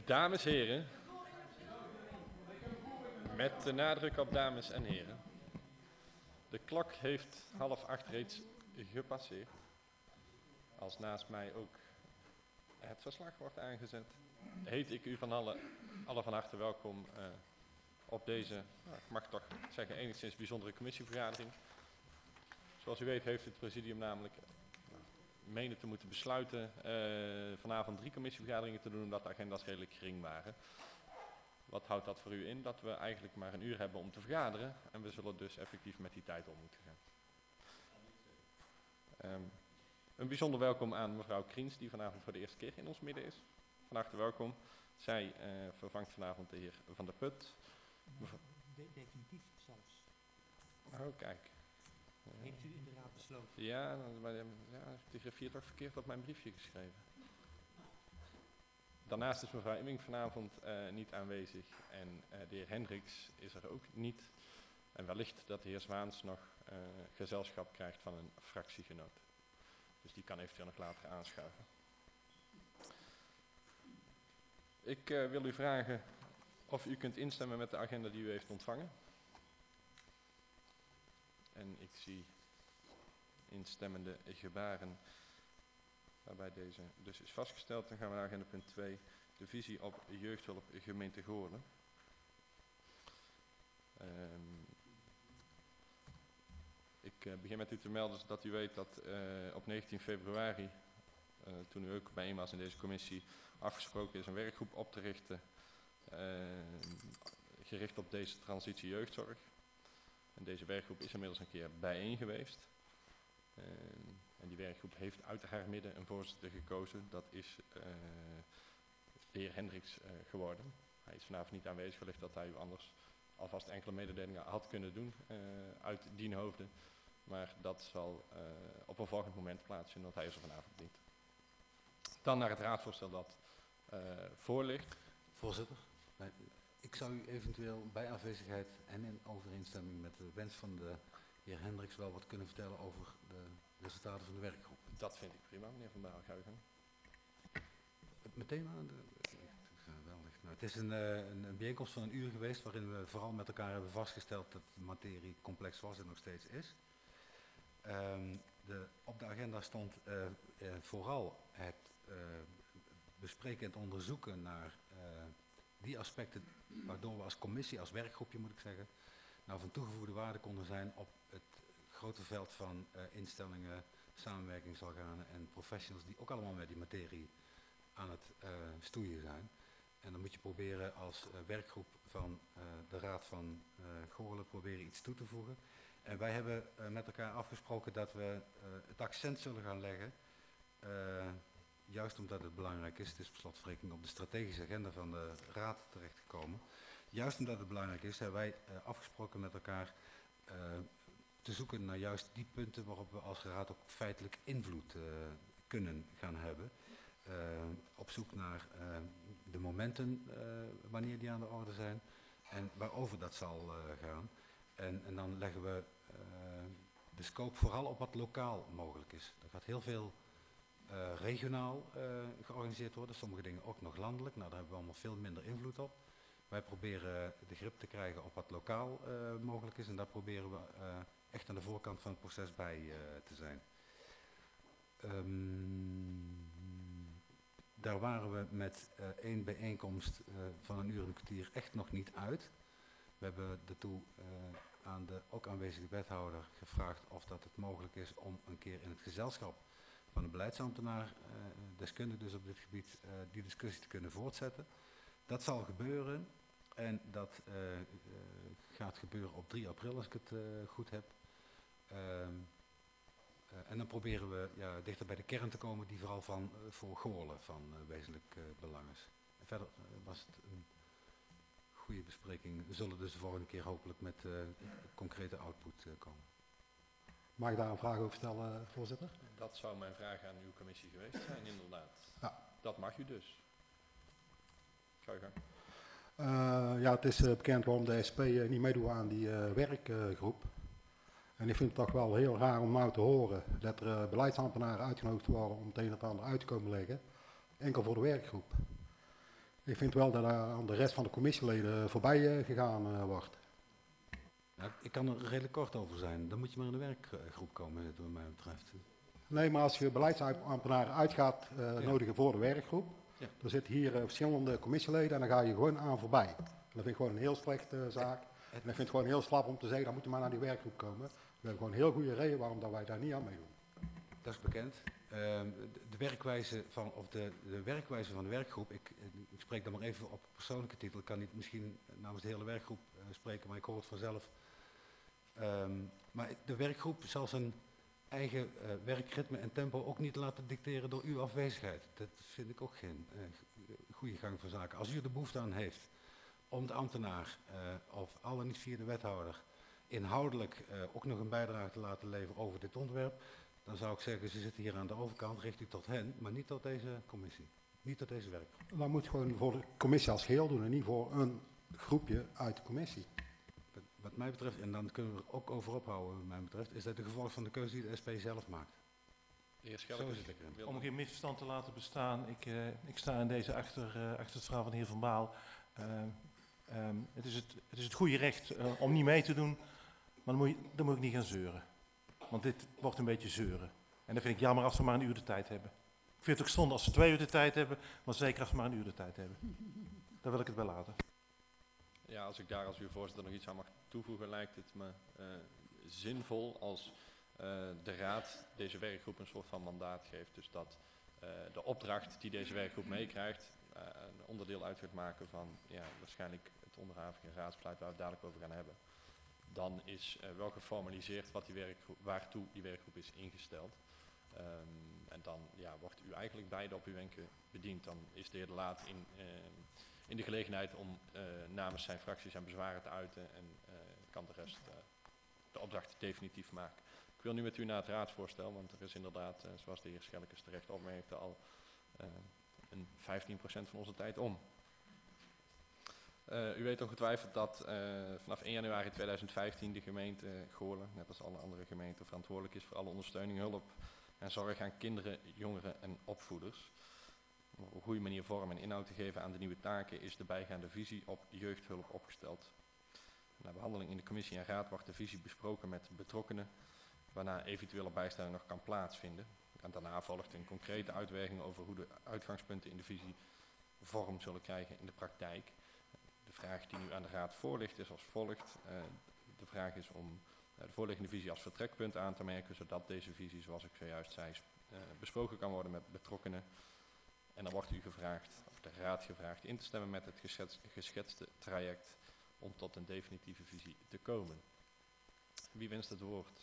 Dames en heren, met de nadruk op dames en heren. De klok heeft 7:30 reeds gepasseerd. Als naast mij ook het verslag wordt aangezet, heet ik u van alle van harte welkom op deze, ik mag toch zeggen, enigszins bijzondere commissievergadering. Zoals u weet heeft het presidium namelijk menen te moeten besluiten vanavond 3 commissievergaderingen te doen, omdat de agenda's redelijk gering waren. Wat houdt dat voor u in? Dat we eigenlijk maar 1 uur hebben om te vergaderen en we zullen dus effectief met die tijd om moeten gaan. Een bijzonder welkom aan mevrouw Kriens, die vanavond voor de eerste keer in ons midden is. Van harte welkom. Zij vervangt vanavond de heer Van der Put. Definitief zelfs. Oh, kijk. Heeft u in de raad besloten? Ja, de griffier toch verkeerd op mijn briefje geschreven. Daarnaast is mevrouw Imming vanavond niet aanwezig en de heer Hendricks is er ook niet. En wellicht dat de heer Zwaans nog gezelschap krijgt van een fractiegenoot. Dus die kan eventueel nog later aanschuiven. Ik wil u vragen of u kunt instemmen met de agenda die u heeft ontvangen. En ik zie instemmende gebaren waarbij deze dus is vastgesteld. Dan gaan we naar agenda punt 2, de visie op jeugdhulp gemeente Goorlen. Ik begin met u te melden dat u weet dat op 19 februari, toen u ook bijeen was in deze commissie, afgesproken is een werkgroep op te richten gericht op deze transitie jeugdzorg. En deze werkgroep is inmiddels een keer bijeen geweest. En die werkgroep heeft uit haar midden een voorzitter gekozen. Dat is de heer Hendricks geworden. Hij is vanavond niet aanwezig, wellicht dat hij u anders alvast enkele mededelingen had kunnen doen uit dien hoofde. Maar dat zal op een volgend moment plaatsvinden, want hij is er vanavond niet. Dan naar het raadvoorstel dat voor ligt. Voorzitter, ik zou u eventueel bij afwezigheid en in overeenstemming met de wens van de heer Hendricks wel wat kunnen vertellen over de resultaten van de werkgroep. Dat vind ik prima, meneer Van Baal. Ga u gang. Meteen aan de... Geweldig. Nou, het is een bijeenkomst van 1 uur geweest waarin we vooral met elkaar hebben vastgesteld dat de materie complex was en nog steeds is. Op de agenda stond vooral het bespreken en het onderzoeken naar die aspecten waardoor we als commissie, als werkgroepje moet ik zeggen, nou van toegevoegde waarde konden zijn op het grote veld van instellingen, samenwerkingsorganen en professionals die ook allemaal met die materie aan het stoeien zijn. En dan moet je proberen als werkgroep van de Raad van Goorlen proberen iets toe te voegen. En wij hebben met elkaar afgesproken dat we het accent zullen gaan leggen, juist omdat het belangrijk is, het is per slotverrekening op de strategische agenda van de Raad terechtgekomen. Juist omdat het belangrijk is, hebben wij afgesproken met elkaar te zoeken naar juist die punten waarop we als Raad ook feitelijk invloed kunnen gaan hebben. Op zoek naar de momenten wanneer die aan de orde zijn en waarover dat zal gaan. En dan leggen we de scope vooral op wat lokaal mogelijk is. Er gaat heel veel regionaal georganiseerd worden, sommige dingen ook nog landelijk. Nou, daar hebben we allemaal veel minder invloed op. Wij proberen de grip te krijgen op wat lokaal mogelijk is en daar proberen we echt aan de voorkant van het proces bij te zijn. Daar waren we met 1 bijeenkomst van 1 uur en een kwartier echt nog niet uit. We hebben daartoe aan de ook aanwezige wethouder gevraagd of dat het mogelijk is om een keer in het gezelschap van een beleidsambtenaar, deskundige dus op dit gebied, die discussie te kunnen voortzetten. Dat zal gebeuren en dat gaat gebeuren op 3 april als ik het goed heb. En dan proberen we dichter bij de kern te komen die vooral voor Goorlen van wezenlijk belang is. En verder was het een goede bespreking. We zullen dus de volgende keer hopelijk met concrete output komen. Mag ik daar een vraag over stellen, voorzitter? Dat zou mijn vraag aan uw commissie geweest zijn, inderdaad. Ja. Dat mag u dus. Ga je gang. Ja, het is bekend waarom de SP niet meedoet aan die werkgroep. En ik vind het toch wel heel raar om nou te horen dat er beleidsambtenaren uitgenodigd worden om het een en het ander uit te komen leggen. Enkel voor de werkgroep. Ik vind wel dat er aan de rest van de commissieleden voorbij gegaan wordt. Nou, ik kan er redelijk kort over zijn. Dan moet je maar in de werkgroep komen, wat mij betreft. Nee, maar als je beleidsambtenaren uit gaat nodigen voor de werkgroep, Ja. dan zitten hier verschillende commissieleden en dan ga je gewoon aan voorbij. En dat vind ik gewoon een heel slechte zaak. En ik vind het gewoon heel slap om te zeggen, dan moet je maar naar die werkgroep komen. We hebben gewoon een heel goede reden waarom dat wij daar niet aan meedoen. Dat is bekend. De werkwijze van de werkgroep, ik spreek dan maar even op persoonlijke titel. Ik kan niet misschien namens de hele werkgroep spreken, maar ik hoor het vanzelf. Maar de werkgroep zal zijn eigen werkritme en tempo ook niet laten dicteren door uw afwezigheid. Dat vind ik ook geen goede gang van zaken. Als u er de behoefte aan heeft om de ambtenaar, of al dan niet via de wethouder, inhoudelijk ook nog een bijdrage te laten leveren over dit onderwerp, dan zou ik zeggen, ze zitten hier aan de overkant, richt u tot hen, maar niet tot deze commissie. Niet tot deze werkgroep. Dat moet je gewoon voor de commissie als geheel doen en niet voor een groepje uit de commissie. Wat mij betreft, en dan kunnen we er ook over ophouden, wat mij betreft, is dat de gevolg van de keuze die de SP zelf maakt. De heer Zo Schellekens is het lekker. wil Om nog- geen misverstand te laten bestaan, ik sta in deze achter het verhaal van de heer Van Baal. Het is het goede recht om niet mee te doen, maar dan moet ik niet gaan zeuren. Want dit wordt een beetje zeuren. En dat vind ik jammer als we maar een uur de tijd hebben. Ik vind het ook zonde als we 2 uur de tijd hebben, maar zeker als we maar een uur de tijd hebben. Daar wil ik het bij laten. Ja, als ik daar als uw voorzitter nog iets aan mag toevoegen, lijkt het me zinvol als de raad deze werkgroep een soort van mandaat geeft. Dus dat de opdracht die deze werkgroep meekrijgt, een onderdeel uit gaat maken van waarschijnlijk het onderhavige raadsbesluit waar we het dadelijk over gaan hebben. Dan is wel geformaliseerd wat waartoe die werkgroep is ingesteld. En dan wordt u eigenlijk beide op uw wenken bediend. Dan is de heer De Laat in de gelegenheid om namens zijn fractie zijn bezwaren te uiten en kan de rest de opdracht definitief maken. Ik wil nu met u naar het raadsvoorstel, want er is inderdaad, zoals de heer Schellekens terecht opmerkte, al een 15% van onze tijd om. U weet ongetwijfeld dat vanaf 1 januari 2015 de gemeente Goorlen, net als alle andere gemeenten, verantwoordelijk is voor alle ondersteuning, hulp en zorg aan kinderen, jongeren en opvoeders. Om op een goede manier vorm en inhoud te geven aan de nieuwe taken is de bijgaande visie op jeugdhulp opgesteld. Na behandeling in de commissie en raad wordt de visie besproken met betrokkenen, waarna eventuele bijstelling nog kan plaatsvinden. En daarna volgt een concrete uitwerking over hoe de uitgangspunten in de visie vorm zullen krijgen in de praktijk. De vraag die nu aan de raad voorligt is als volgt. De vraag is om de voorliggende visie als vertrekpunt aan te merken, zodat deze visie, zoals ik zojuist zei, besproken kan worden met betrokkenen. En dan wordt u gevraagd, of de raad gevraagd, in te stemmen met het geschetste traject om tot een definitieve visie te komen. Wie wenst het woord?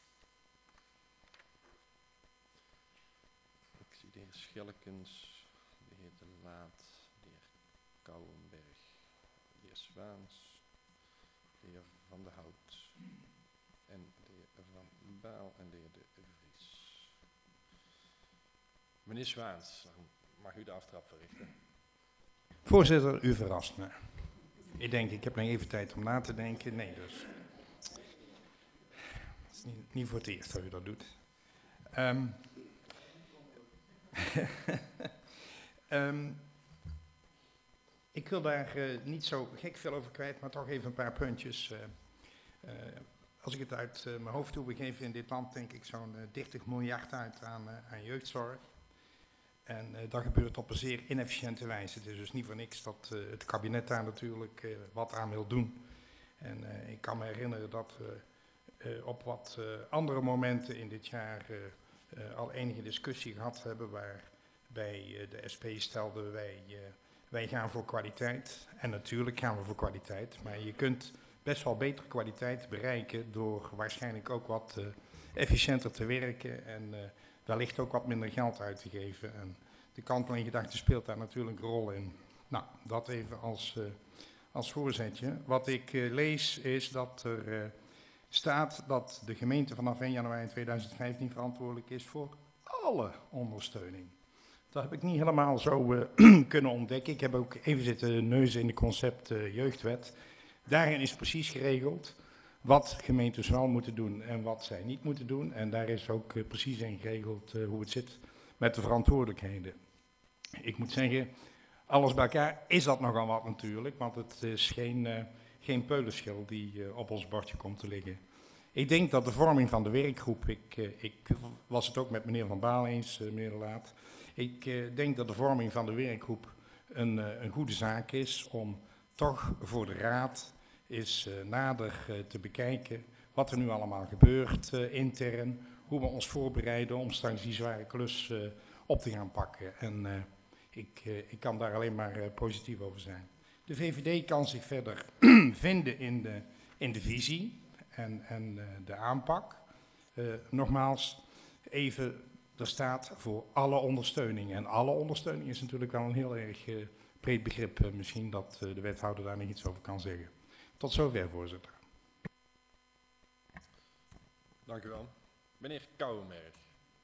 Ik zie de heer Schellekens, de heer De Laat, de heer Kouwenberg, de heer Zwaans, de heer Van der Hout en de heer Van Baal en de heer De Vries. Meneer Zwaans, dan mag u de aftrap verrichten. Voorzitter, u verrast me. Ik heb nog even tijd om na te denken. Nee, dus. Het is niet voor het eerst dat u dat doet. Ik wil daar niet zo gek veel over kwijt, maar toch even een paar puntjes. Als ik het uit mijn hoofd doe, we geven in dit land denk ik zo'n 30 miljard uit aan jeugdzorg. En dat gebeurt op een zeer inefficiënte wijze. Het is dus niet voor niks dat het kabinet daar natuurlijk wat aan wil doen. En ik kan me herinneren dat we op wat andere momenten in dit jaar al enige discussie gehad hebben, waarbij de SP stelde wij gaan voor kwaliteit. En natuurlijk gaan we voor kwaliteit, maar je kunt best wel betere kwaliteit bereiken door waarschijnlijk ook wat efficiënter te werken en wellicht ook wat minder geld uit te geven. En de kanteling-gedachte speelt daar natuurlijk een rol in. Nou, dat even als voorzetje. Wat ik lees is dat er staat dat de gemeente vanaf 1 januari 2015 verantwoordelijk is voor alle ondersteuning. Dat heb ik niet helemaal zo kunnen ontdekken. Ik heb ook even zitten neuzen in de concept jeugdwet. Daarin is precies geregeld wat gemeentes wel moeten doen en wat zij niet moeten doen. En daar is ook precies in geregeld hoe het zit met de verantwoordelijkheden. Ik moet zeggen, alles bij elkaar is dat nogal wat natuurlijk, want het is geen peulenschil die op ons bordje komt te liggen. Ik denk dat de vorming van de werkgroep, ik was het ook met meneer Van Baal eens, meneer De Laat. Ik denk dat de vorming van de werkgroep een goede zaak is om toch voor de raad eens nader te bekijken wat er nu allemaal gebeurt intern, hoe we ons voorbereiden om straks die zware klus op te gaan pakken. En ik kan daar alleen maar positief over zijn. De VVD kan zich verder vinden in de visie en de aanpak. Nogmaals, even, er staat voor alle ondersteuning. En alle ondersteuning is natuurlijk wel een heel erg breed begrip. Misschien dat de wethouder daar nog iets over kan zeggen. Tot zover, voorzitter. Dank u wel. Meneer Kouwenberg.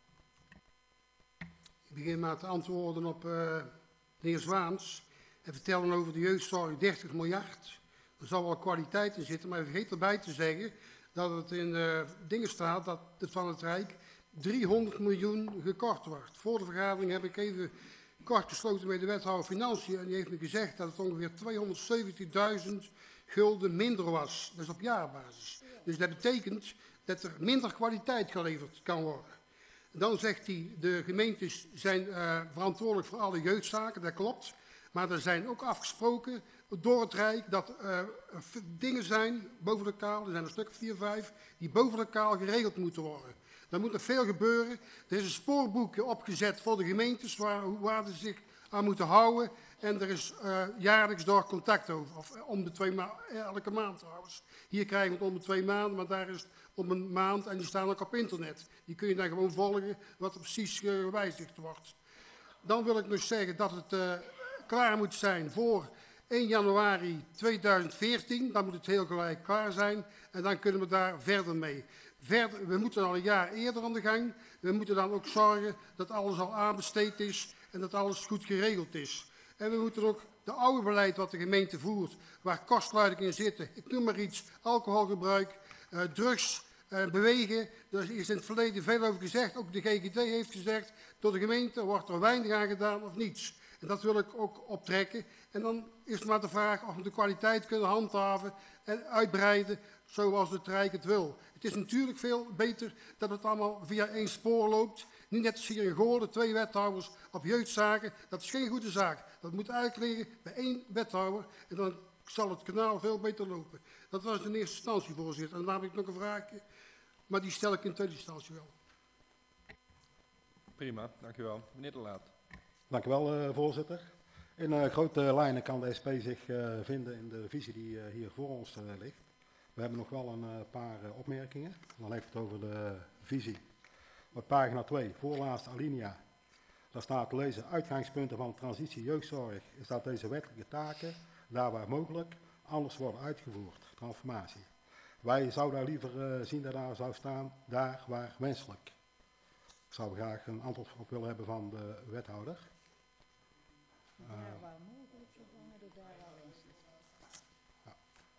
Ik begin maar te antwoorden op de heer Zwaans. Hij vertelde over de jeugdzorg 30 miljard. Er zal wel kwaliteit in zitten, maar hij vergeet erbij te zeggen dat het in dingen staat dat het van het Rijk 300 miljoen gekort wordt. Voor de vergadering heb ik even kort gesloten met de wethouder Financiën en die heeft me gezegd dat het ongeveer 270.000 gulden minder was. Dat is op jaarbasis. Dus dat betekent dat er minder kwaliteit geleverd kan worden. Dan zegt hij, de gemeentes zijn verantwoordelijk voor alle jeugdzaken, dat klopt. Maar er zijn ook afgesproken door het Rijk dat dingen zijn boven de kaal, er zijn een stuk 4, 5, die boven de kaal geregeld moeten worden. Er moet nog veel gebeuren. Er is een spoorboekje opgezet voor de gemeentes waar ze zich aan moeten houden. En er is jaarlijks door contact over, of om de elke maand trouwens. Hier krijgen we het om de 2 maanden, maar daar is het om een maand en die staan ook op internet. Die kun je dan gewoon volgen wat er precies gewijzigd wordt. Dan wil ik nog zeggen dat het klaar moet zijn voor 1 januari 2014. Dan moet het heel gelijk klaar zijn en dan kunnen we daar verder mee. We moeten al een jaar eerder aan de gang. We moeten dan ook zorgen dat alles al aanbesteed is en dat alles goed geregeld is. En we moeten ook de oude beleid wat de gemeente voert, waar kostluidingen in zitten, ik noem maar iets, alcoholgebruik, drugs, bewegen. Er is in het verleden veel over gezegd, ook de GGD heeft gezegd, door de gemeente wordt er weinig aan gedaan of niets. En dat wil ik ook optrekken. En dan is het maar de vraag of we de kwaliteit kunnen handhaven en uitbreiden zoals het Rijk het wil. Het is natuurlijk veel beter dat het allemaal via 1 spoor loopt. Niet net als hier in Goorlen, 2 wethouders op jeugdzaken. Dat is geen goede zaak. Dat moet eigenlijk liggen bij 1 wethouder en dan zal het kanaal veel beter lopen. Dat was in eerste instantie, voorzitter. En dan heb ik nog een vraagje, maar die stel ik in tweede instantie wel. Prima, dank u wel. Meneer De Laat. Dank u wel, voorzitter. In grote lijnen kan de SP zich vinden in de visie die hier voor ons ligt. We hebben nog wel een paar opmerkingen. Dan heeft het over de visie. Op pagina 2, voorlaatste alinea. Daar staat te lezen, uitgangspunten van de transitie jeugdzorg is dat deze wettelijke taken, daar waar mogelijk, anders worden uitgevoerd. Transformatie. Wij zouden daar liever zien dat daar zou staan, daar waar wenselijk. Ik zou graag een antwoord op willen hebben van de wethouder. Daar waar mogelijk vervangen door daar waar wenselijk. Ja.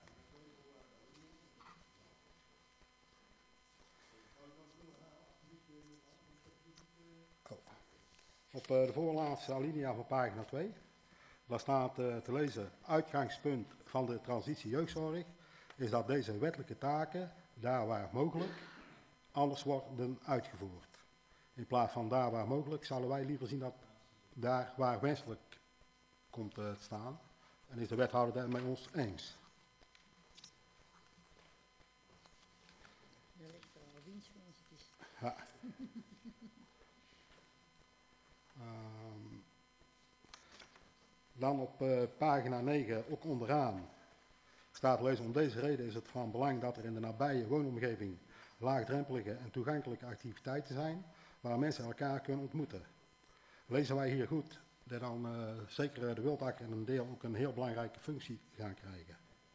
Op de voorlaatste alinea van pagina 2, daar staat te lezen, uitgangspunt van de transitie jeugdzorg is dat deze wettelijke taken, daar waar mogelijk, anders worden uitgevoerd. In plaats van daar waar mogelijk, zouden wij liever zien dat daar waar wenselijk komt te staan. En is de wethouder daar met ons eens? Er ligt er al winstwensjes. Ja. Dan op pagina 9, ook onderaan, staat lezen, om deze reden is het van belang dat er in de nabije woonomgeving laagdrempelige en toegankelijke activiteiten zijn, waar mensen elkaar kunnen ontmoeten. Lezen wij hier goed, dat dan zeker de Wildakker en een deel ook een heel belangrijke functie gaan krijgen.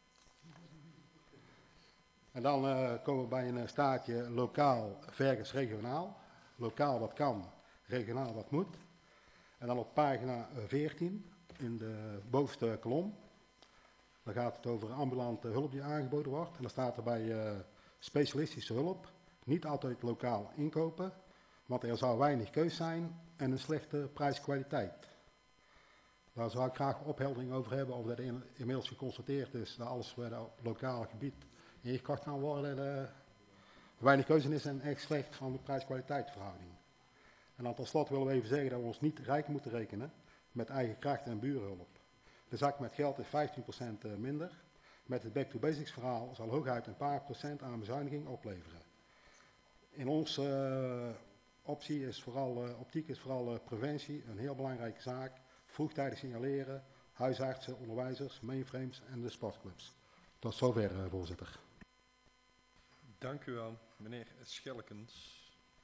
En dan komen we bij een staartje lokaal versus regionaal. Lokaal wat kan, regionaal wat moet. En dan op pagina 14, in de bovenste kolom, dan gaat het over ambulante hulp die aangeboden wordt. En dan staat er bij specialistische hulp, niet altijd lokaal inkopen, want er zou weinig keus zijn en een slechte prijskwaliteit. Daar zou ik graag opheldering over hebben, of dat inmiddels geconstateerd is dat alles wat op lokaal gebied ingekocht kan worden, weinig keuze is en echt slecht van de prijs-kwaliteit verhouding. En dan tot slot willen we even zeggen dat we ons niet rijk moeten rekenen met eigen kracht en burenhulp. De zak met geld is 15% minder. Met het back to basics verhaal zal hooguit een paar procent aan bezuiniging opleveren. In onze optiek is vooral preventie een heel belangrijke zaak. Vroegtijdig signaleren, huisartsen, onderwijzers, mainframes en de sportclubs. Tot zover, voorzitter. Dank u wel, meneer Schelkens.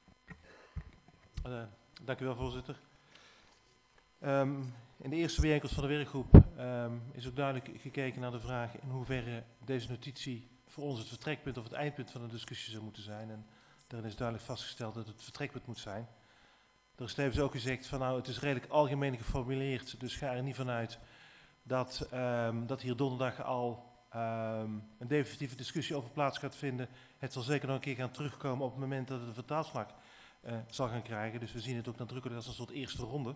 Dank u wel, voorzitter. In de eerste bijeenkomst van de werkgroep is ook duidelijk gekeken naar de vraag in hoeverre deze notitie voor ons het vertrekpunt of het eindpunt van de discussie zou moeten zijn. En daarin is duidelijk vastgesteld dat het het vertrekpunt moet zijn. Er is tevens ook gezegd van nou, het is redelijk algemeen geformuleerd, dus ga er niet vanuit dat hier donderdag al een definitieve discussie over plaats gaat vinden. Het zal zeker nog een keer gaan terugkomen op het moment dat het een vertaalslag zal gaan krijgen. Dus we zien het ook nadrukkelijk als een soort eerste ronde.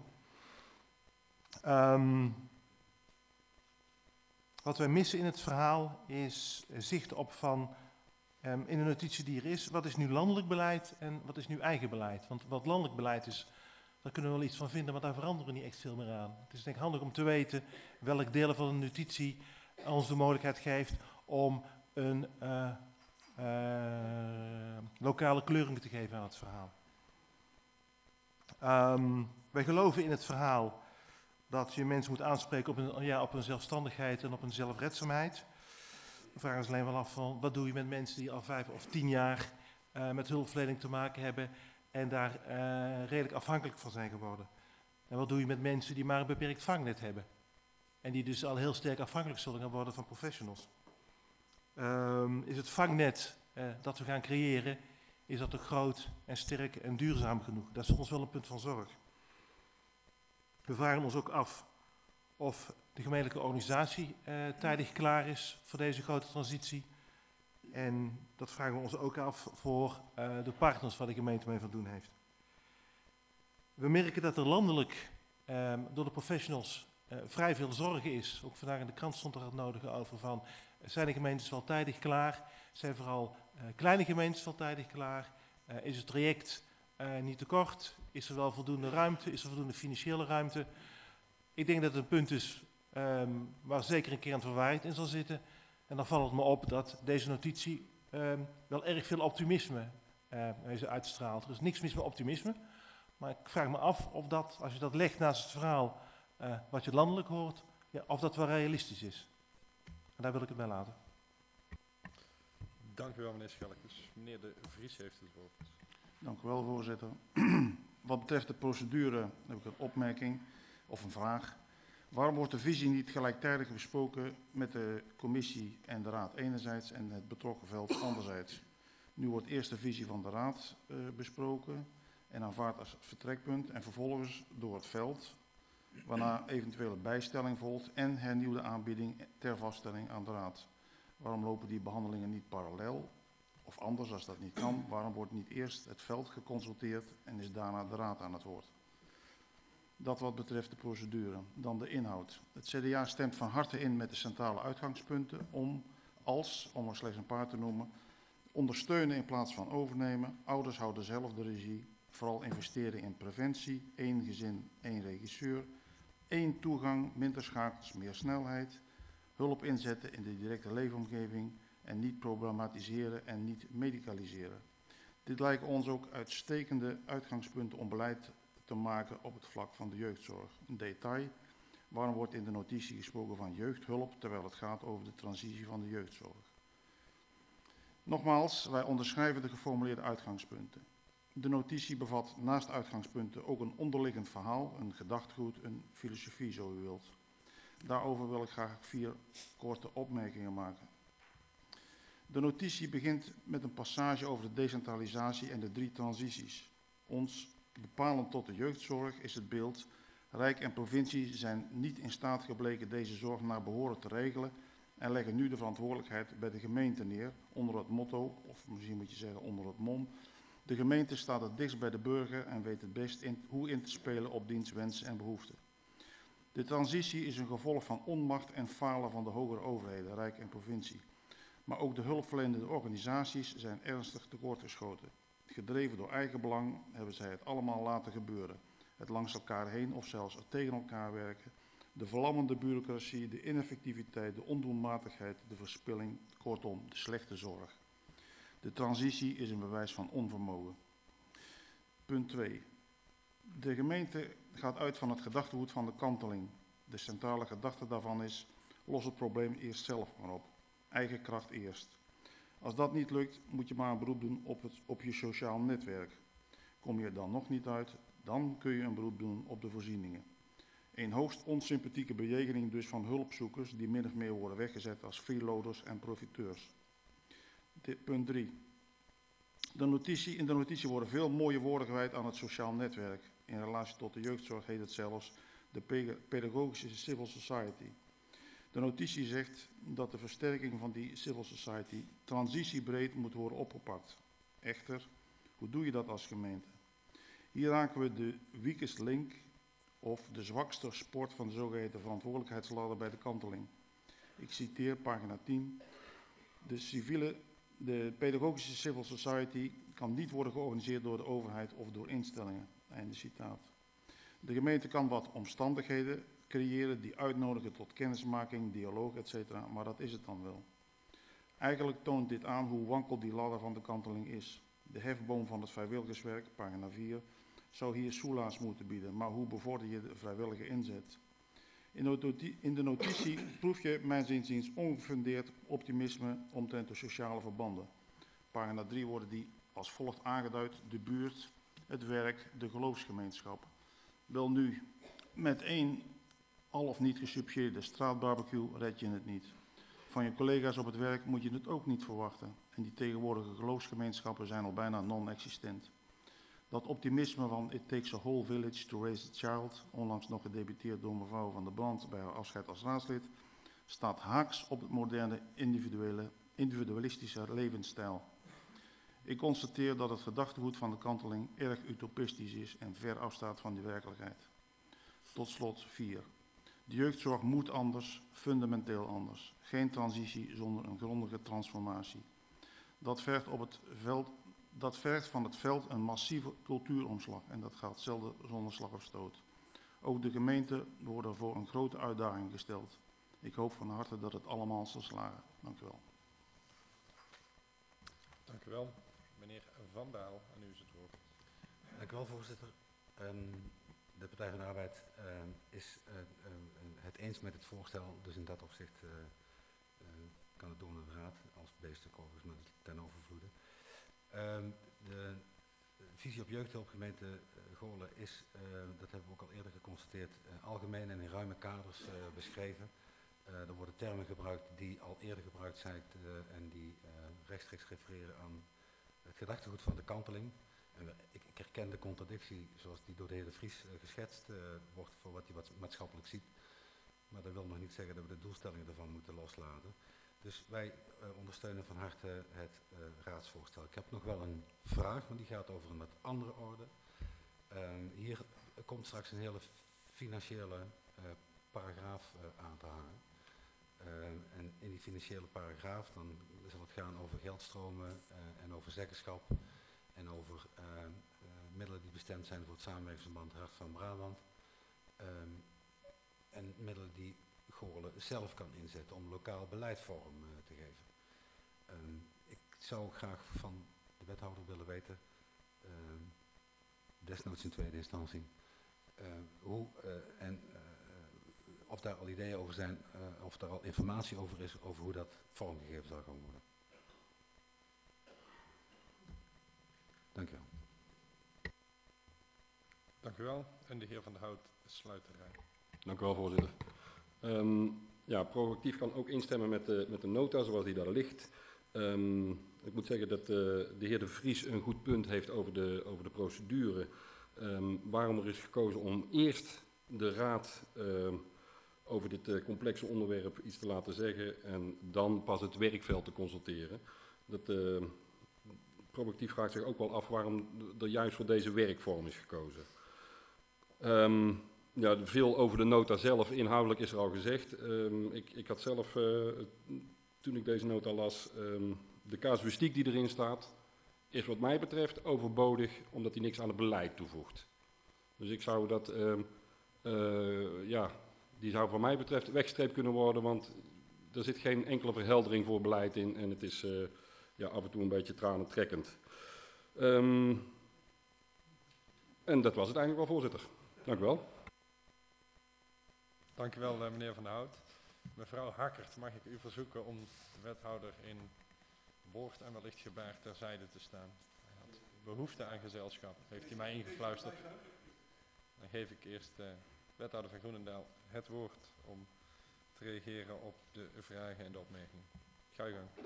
Wat wij missen in het verhaal is zicht op van, in de notitie die er is, wat is nu landelijk beleid en wat is nu eigen beleid. Want wat landelijk beleid is, daar kunnen we wel iets van vinden, maar daar veranderen we niet echt veel meer aan. Het is denk ik handig om te weten welk deel van de notitie ons de mogelijkheid geeft om een lokale kleuring te geven aan het verhaal. Wij geloven in het verhaal dat je mensen moet aanspreken op een zelfstandigheid en op een zelfredzaamheid. We vragen ons alleen wel af van wat doe je met mensen die al 5 of 10 jaar met hulpverlening te maken hebben en daar redelijk afhankelijk van zijn geworden. En wat doe je met mensen die maar een beperkt vangnet hebben en die dus al heel sterk afhankelijk zullen gaan worden van professionals. Is het vangnet dat we gaan creëren, is dat ook groot en sterk en duurzaam genoeg? Dat is voor ons wel een punt van zorg. We vragen ons ook af of de gemeentelijke organisatie tijdig klaar is voor deze grote transitie. En dat vragen we ons ook af voor de partners waar de gemeente mee van doen heeft. We merken dat er landelijk door de professionals vrij veel zorgen is. Ook vandaag in de krant stond er het nodige over van, zijn de gemeentes wel tijdig klaar? Zijn vooral kleine gemeentes wel tijdig klaar? Is het traject niet te kort? Is er wel voldoende ruimte? Is er voldoende financiële ruimte? Ik denk dat het een punt is waar zeker een keer aan het verwaard in zal zitten. En dan valt het me op dat deze notitie wel erg veel optimisme uitstraalt. Er is niks mis met optimisme. Maar ik vraag me af of dat, als je dat legt naast het verhaal wat je landelijk hoort, ja, of dat wel realistisch is. En daar wil ik het bij laten. Dank u wel, meneer Schelkens. Meneer De Vries heeft het woord. Dank u wel, voorzitter. Wat betreft de procedure heb ik een opmerking of een vraag. Waarom wordt de visie niet gelijktijdig besproken met de commissie en de raad enerzijds en het betrokken veld anderzijds? Nu wordt eerst de visie van de raad besproken en aanvaard als vertrekpunt en vervolgens door het veld, waarna eventuele bijstelling volgt en hernieuwde aanbieding ter vaststelling aan de raad. Waarom lopen die behandelingen niet parallel? Of anders, als dat niet kan, waarom wordt niet eerst het veld geconsulteerd en is daarna de raad aan het woord? Dat wat betreft de procedure. Dan de inhoud. Het CDA stemt van harte in met de centrale uitgangspunten om er slechts een paar te noemen, ondersteunen in plaats van overnemen, ouders houden zelf de regie, vooral investeren in preventie, 1 gezin, 1 regisseur, 1 toegang, minder schakels, meer snelheid, hulp inzetten in de directe leefomgeving en niet problematiseren en niet medicaliseren. Dit lijken ons ook uitstekende uitgangspunten om beleid te maken op het vlak van de jeugdzorg. Een detail, waarom wordt in de notitie gesproken van jeugdhulp, terwijl het gaat over de transitie van de jeugdzorg? Nogmaals, wij onderschrijven de geformuleerde uitgangspunten. De notitie bevat naast uitgangspunten ook een onderliggend verhaal, een gedachtegoed, een filosofie zo u wilt. Daarover wil ik graag 4 korte opmerkingen maken. De notitie begint met een passage over de decentralisatie en de 3 transities. Ons bepalend tot de jeugdzorg is het beeld: Rijk en provincie zijn niet in staat gebleken deze zorg naar behoren te regelen en leggen nu de verantwoordelijkheid bij de gemeente neer onder het motto, of misschien moet je zeggen onder het mom, de gemeente staat het dichtst bij de burger en weet het best hoe in te spelen op diens wensen en behoeften. De transitie is een gevolg van onmacht en falen van de hogere overheden, Rijk en provincie. Maar ook de hulpverlenende organisaties zijn ernstig tekortgeschoten. Gedreven door eigenbelang hebben zij het allemaal laten gebeuren. Het langs elkaar heen of zelfs tegen elkaar werken. De verlammende bureaucratie, de ineffectiviteit, de ondoelmatigheid, de verspilling, kortom, de slechte zorg. De transitie is een bewijs van onvermogen. Punt 2. De gemeente gaat uit van het gedachtegoed van de kanteling. De centrale gedachte daarvan is, los het probleem eerst zelf maar op. Eigen kracht eerst. Als dat niet lukt, moet je maar een beroep doen op je sociaal netwerk. Kom je er dan nog niet uit, dan kun je een beroep doen op de voorzieningen. Een hoogst onsympathieke bejegening dus van hulpzoekers die min of meer worden weggezet als freeloaders en profiteurs. Punt 3. In de notitie worden veel mooie woorden gewijd aan het sociaal netwerk. In relatie tot de jeugdzorg heet het zelfs de pedagogische civil society. De notitie zegt dat de versterking van die civil society transitiebreed moet worden opgepakt. Echter, hoe doe je dat als gemeente? Hier raken we de weakest link of de zwakste sport van de zogeheten verantwoordelijkheidsladder bij de kanteling. Ik citeer pagina 10. De pedagogische civil society kan niet worden georganiseerd door de overheid of door instellingen. Einde citaat. De gemeente kan wat omstandigheden creëren die uitnodigen tot kennismaking, dialoog, etc. Maar dat is het dan wel. Eigenlijk toont dit aan hoe wankel die ladder van de kanteling is. De hefboom van het vrijwilligerswerk, pagina 4, zou hier soelaas moeten bieden. Maar hoe bevorder je de vrijwillige inzet? In de notitie proef je mijns inziens ongefundeerd optimisme omtrent de sociale verbanden. Pagina 3 worden die als volgt aangeduid: de buurt, het werk, de geloofsgemeenschap. Wel nu, met één al of niet gesubsidieerde straatbarbecue red je het niet. Van je collega's op het werk moet je het ook niet verwachten. En die tegenwoordige geloofsgemeenschappen zijn al bijna non-existent. Dat optimisme van it takes a whole village to raise a child, onlangs nog gedebuteerd door mevrouw Van der Brand bij haar afscheid als raadslid, staat haaks op het moderne individualistische levensstijl. Ik constateer dat het gedachtegoed van de kanteling erg utopistisch is en ver afstaat van de werkelijkheid. Tot slot 4. De jeugdzorg moet anders, fundamenteel anders. Geen transitie zonder een grondige transformatie. Dat vergt van het veld een massieve cultuuromslag en dat gaat zelden zonder slag of stoot. Ook de gemeenten worden voor een grote uitdaging gesteld. Ik hoop van harte dat het allemaal zal slagen. Dank u wel. Dank u wel. Meneer Van Baal, aan u is het woord. Dank u wel, voorzitter. De Partij van de Arbeid is het eens met het voorstel, dus in dat opzicht kan het door naar de raad, als B-stuk overigens, maar ten overvloede. De visie op jeugdhulp gemeente Goorlen is, dat hebben we ook al eerder geconstateerd, algemeen en in ruime kaders beschreven. Er worden termen gebruikt die al eerder gebruikt zijn en die rechtstreeks refereren aan het gedachtegoed van de kanteling. En ik herken de contradictie zoals die door de heer De Vries geschetst wordt voor wat hij wat maatschappelijk ziet. Maar dat wil nog niet zeggen dat we de doelstellingen ervan moeten loslaten. Dus wij ondersteunen van harte het raadsvoorstel. Ik heb nog wel een vraag, maar die gaat over een wat andere orde. Hier komt straks een hele financiële paragraaf aan te hangen. En in die financiële paragraaf dan zal het gaan over geldstromen en over zeggenschap en over middelen die bestemd zijn voor het samenwerkingsverband Hart van Brabant. En middelen die Goorlen zelf kan inzetten om lokaal beleid vorm te geven. Ik zou graag van de wethouder willen weten, desnoods in tweede instantie, hoe en of daar al ideeën over zijn, of daar al informatie over is, over hoe dat vormgegeven zal gaan worden. Dank u wel. Dank u wel. En de heer Van der Hout sluit de rij. Dank u wel, voorzitter. Ja, Proactief kan ook instemmen met de nota zoals die daar ligt. Ik moet zeggen dat de heer De Vries een goed punt heeft over de procedure. Waarom er is gekozen om eerst de raad over dit complexe onderwerp iets te laten zeggen en dan pas het werkveld te consulteren. Proactief vraagt zich ook wel af waarom er juist voor deze werkvorm is gekozen. Ja, veel over de nota zelf. Inhoudelijk is er al gezegd. Ik had zelf, toen ik deze nota las, de casuïstiek die erin staat, is wat mij betreft overbodig, omdat hij niks aan het beleid toevoegt. Dus ik zou dat, die zou van mij betreft weggestreept kunnen worden, want er zit geen enkele verheldering voor beleid in en het is af en toe een beetje tranentrekkend. En dat was het eigenlijk wel, voorzitter. Dank u wel. Dank u wel, meneer Van der Hout. Mevrouw Hakkert, mag ik u verzoeken om de wethouder in woord en wellicht gebaar terzijde te staan. Hij had behoefte aan gezelschap, heeft hij mij ingefluisterd. Dan geef ik eerst wethouder van Groenendaal het woord om te reageren op de vragen en de opmerkingen. Ga je gang.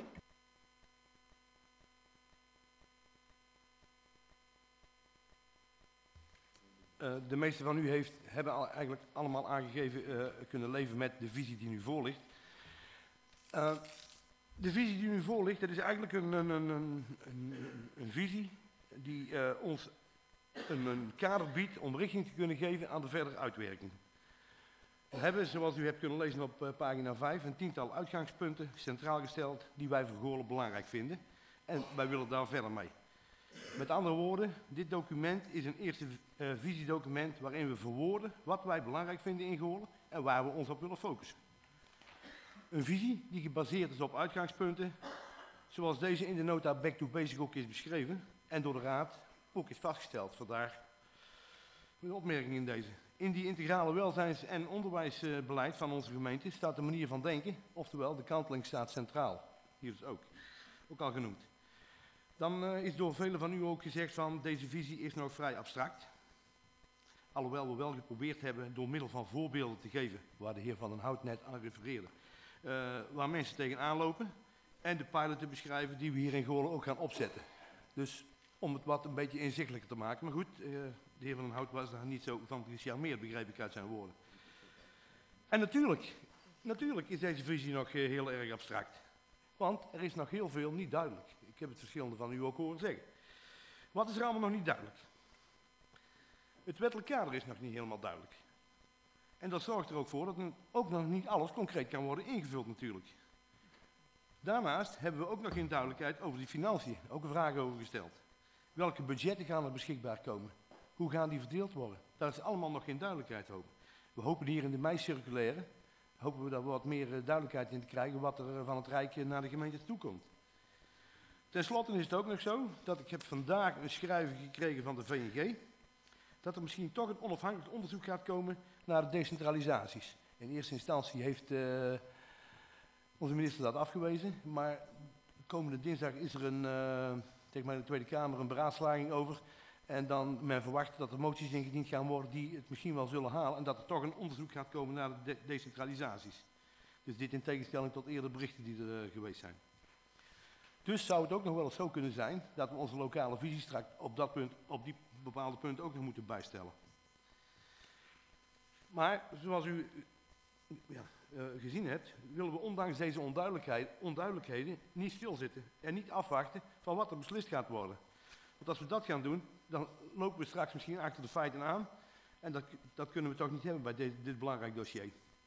De meeste van u hebben eigenlijk allemaal aangegeven kunnen leven met de visie die nu voor ligt. De visie die nu voor ligt, dat is eigenlijk een visie die ons een kader biedt om richting te kunnen geven aan de verdere uitwerking. We hebben, zoals u hebt kunnen lezen op pagina 5, een tiental uitgangspunten centraal gesteld die wij voor Goorlen belangrijk vinden. En wij willen daar verder mee. Met andere woorden, dit document is een eerste visiedocument waarin we verwoorden wat wij belangrijk vinden in Goorlen en waar we ons op willen focussen. Een visie die gebaseerd is op uitgangspunten, zoals deze in de nota Back to Basic ook is beschreven en door de Raad ook is vastgesteld. Vandaar een opmerking in deze. In die integrale welzijns- en onderwijsbeleid van onze gemeente staat de manier van denken, oftewel de kanteling staat centraal. Hier is ook al genoemd. Dan is door velen van u ook gezegd van deze visie is nog vrij abstract. Alhoewel we wel geprobeerd hebben door middel van voorbeelden te geven, waar de heer Van den Hout net aan refereerde, waar mensen tegenaan lopen en de pilot te beschrijven die we hier in Goorlen ook gaan opzetten. Dus om het wat een beetje inzichtelijker te maken. Maar goed, de heer Van den Hout was daar niet zo van gecharmeerd, begreep ik uit zijn woorden. En natuurlijk is deze visie nog heel erg abstract. Want er is nog heel veel niet duidelijk. Ik heb het verschillende van u ook horen zeggen. Wat is er allemaal nog niet duidelijk? Het wettelijk kader is nog niet helemaal duidelijk. En dat zorgt er ook voor dat ook nog niet alles concreet kan worden ingevuld natuurlijk. Daarnaast hebben we ook nog geen duidelijkheid over die financiën. Ook een vraag over gesteld. Welke budgetten gaan er beschikbaar komen? Hoe gaan die verdeeld worden? Daar is allemaal nog geen duidelijkheid over. We hopen hier in de mei-circulaire, hopen we daar wat meer duidelijkheid in te krijgen wat er van het Rijk naar de gemeente toe komt. Ten slotte is het ook nog zo dat ik heb vandaag een schrijven gekregen van de VNG, dat er misschien toch een onafhankelijk onderzoek gaat komen naar de decentralisaties. In eerste instantie heeft onze minister dat afgewezen, maar komende dinsdag is er tegen mij in de Tweede Kamer een beraadslaging over. En dan men verwacht dat er moties ingediend gaan worden die het misschien wel zullen halen en dat er toch een onderzoek gaat komen naar de decentralisaties. Dus dit in tegenstelling tot eerder berichten die er geweest zijn. Dus zou het ook nog wel eens zo kunnen zijn dat we onze lokale visie straks op die bepaalde punten ook nog moeten bijstellen. Maar zoals u gezien hebt, willen we ondanks deze onduidelijkheden niet stilzitten en niet afwachten van wat er beslist gaat worden. Want als we dat gaan doen, dan lopen we straks misschien achter de feiten aan en dat kunnen we toch niet hebben bij dit belangrijk dossier.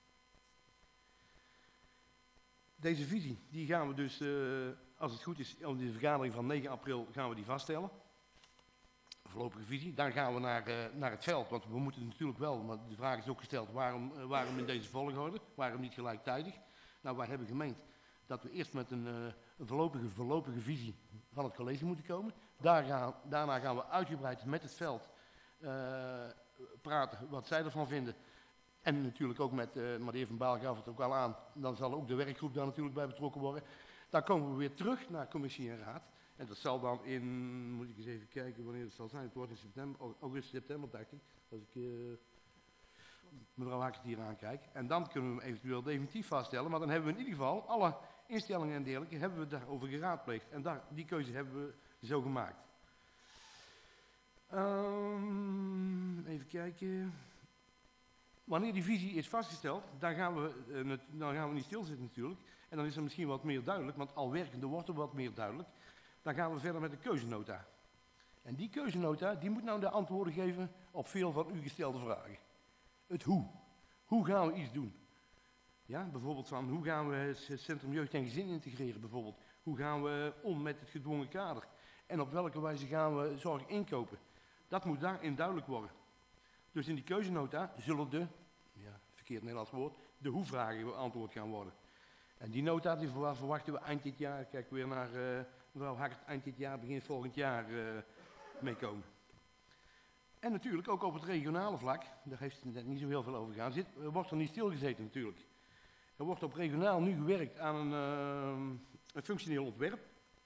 Deze visie, die gaan we dus, als het goed is, in de vergadering van 9 april gaan we die vaststellen. Een voorlopige visie. Dan gaan we naar het veld, want we moeten natuurlijk wel, maar de vraag is ook gesteld, waarom in deze volgorde? Waarom niet gelijktijdig? Nou, wij hebben gemeend dat we eerst met een voorlopige visie van het college moeten komen. Daarna gaan we uitgebreid met het veld praten wat zij ervan vinden. En natuurlijk ook met, maar de heer Van Baal gaf het ook al aan, dan zal ook de werkgroep daar natuurlijk bij betrokken worden. Dan komen we weer terug naar commissie en raad. En dat zal dan in, moet ik eens even kijken wanneer het zal zijn, het wordt in september, augustus, september dacht ik, als ik mevrouw Hakkert hier aankijk. En dan kunnen we hem eventueel definitief vaststellen, maar dan hebben we in ieder geval alle instellingen en dergelijke, hebben we daarover geraadpleegd. En die keuze hebben we zo gemaakt. Even kijken. Wanneer die visie is vastgesteld, dan gaan we niet stilzitten natuurlijk. En dan is er misschien wat meer duidelijk, want al werkende wordt er wat meer duidelijk. Dan gaan we verder met de keuzenota. En die keuzenota, die moet nou de antwoorden geven op veel van u gestelde vragen. het hoe. Hoe gaan we iets doen? Ja, bijvoorbeeld van hoe gaan we het Centrum Jeugd en Gezin integreren bijvoorbeeld. Hoe gaan we om met het gedwongen kader? En op welke wijze gaan we zorg inkopen? Dat moet daarin duidelijk worden. Dus in die keuzenota zullen verkeerd Nederlands woord, de hoe-vragen beantwoord gaan worden. En die nota die verwachten we eind dit jaar, kijk weer naar mevrouw Hakkert, eind dit jaar, begin volgend jaar meekomen. En natuurlijk ook op het regionale vlak, daar heeft het net niet zo heel veel over gegaan, wordt er niet stilgezeten natuurlijk. Er wordt op regionaal nu gewerkt aan een functioneel ontwerp.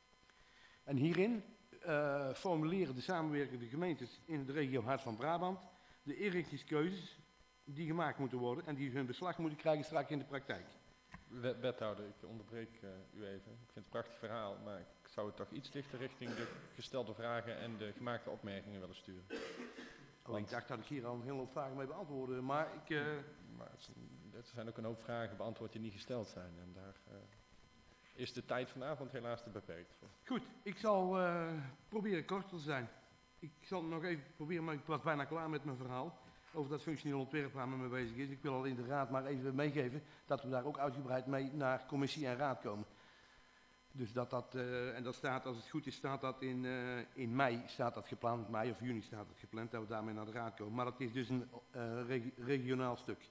En hierin formuleren de samenwerkende gemeentes in de regio Hart van Brabant de inrichtingskeuzes die gemaakt moeten worden en die hun beslag moeten krijgen straks in de praktijk. Wethouder, ik onderbreek u even. Ik vind het een prachtig verhaal, maar ik zou het toch iets dichter richting de gestelde vragen en de gemaakte opmerkingen willen sturen. Want ik dacht dat ik hier al een hele hoop vragen mee beantwoordde, maar maar er zijn ook een hoop vragen beantwoord die niet gesteld zijn. En daar is de tijd vanavond helaas te beperkt voor. Goed, ik zal proberen kort te zijn. Ik zal nog even proberen, maar ik was bijna klaar met mijn verhaal over dat functioneel ontwerp waar men mee bezig is. Ik wil al in de raad maar even meegeven dat we daar ook uitgebreid mee naar commissie en raad komen. Dus en dat staat, als het goed is, staat dat in mei staat dat gepland, mei of juni staat het gepland, dat we daarmee naar de raad komen. Maar dat is dus een regionaal stuk.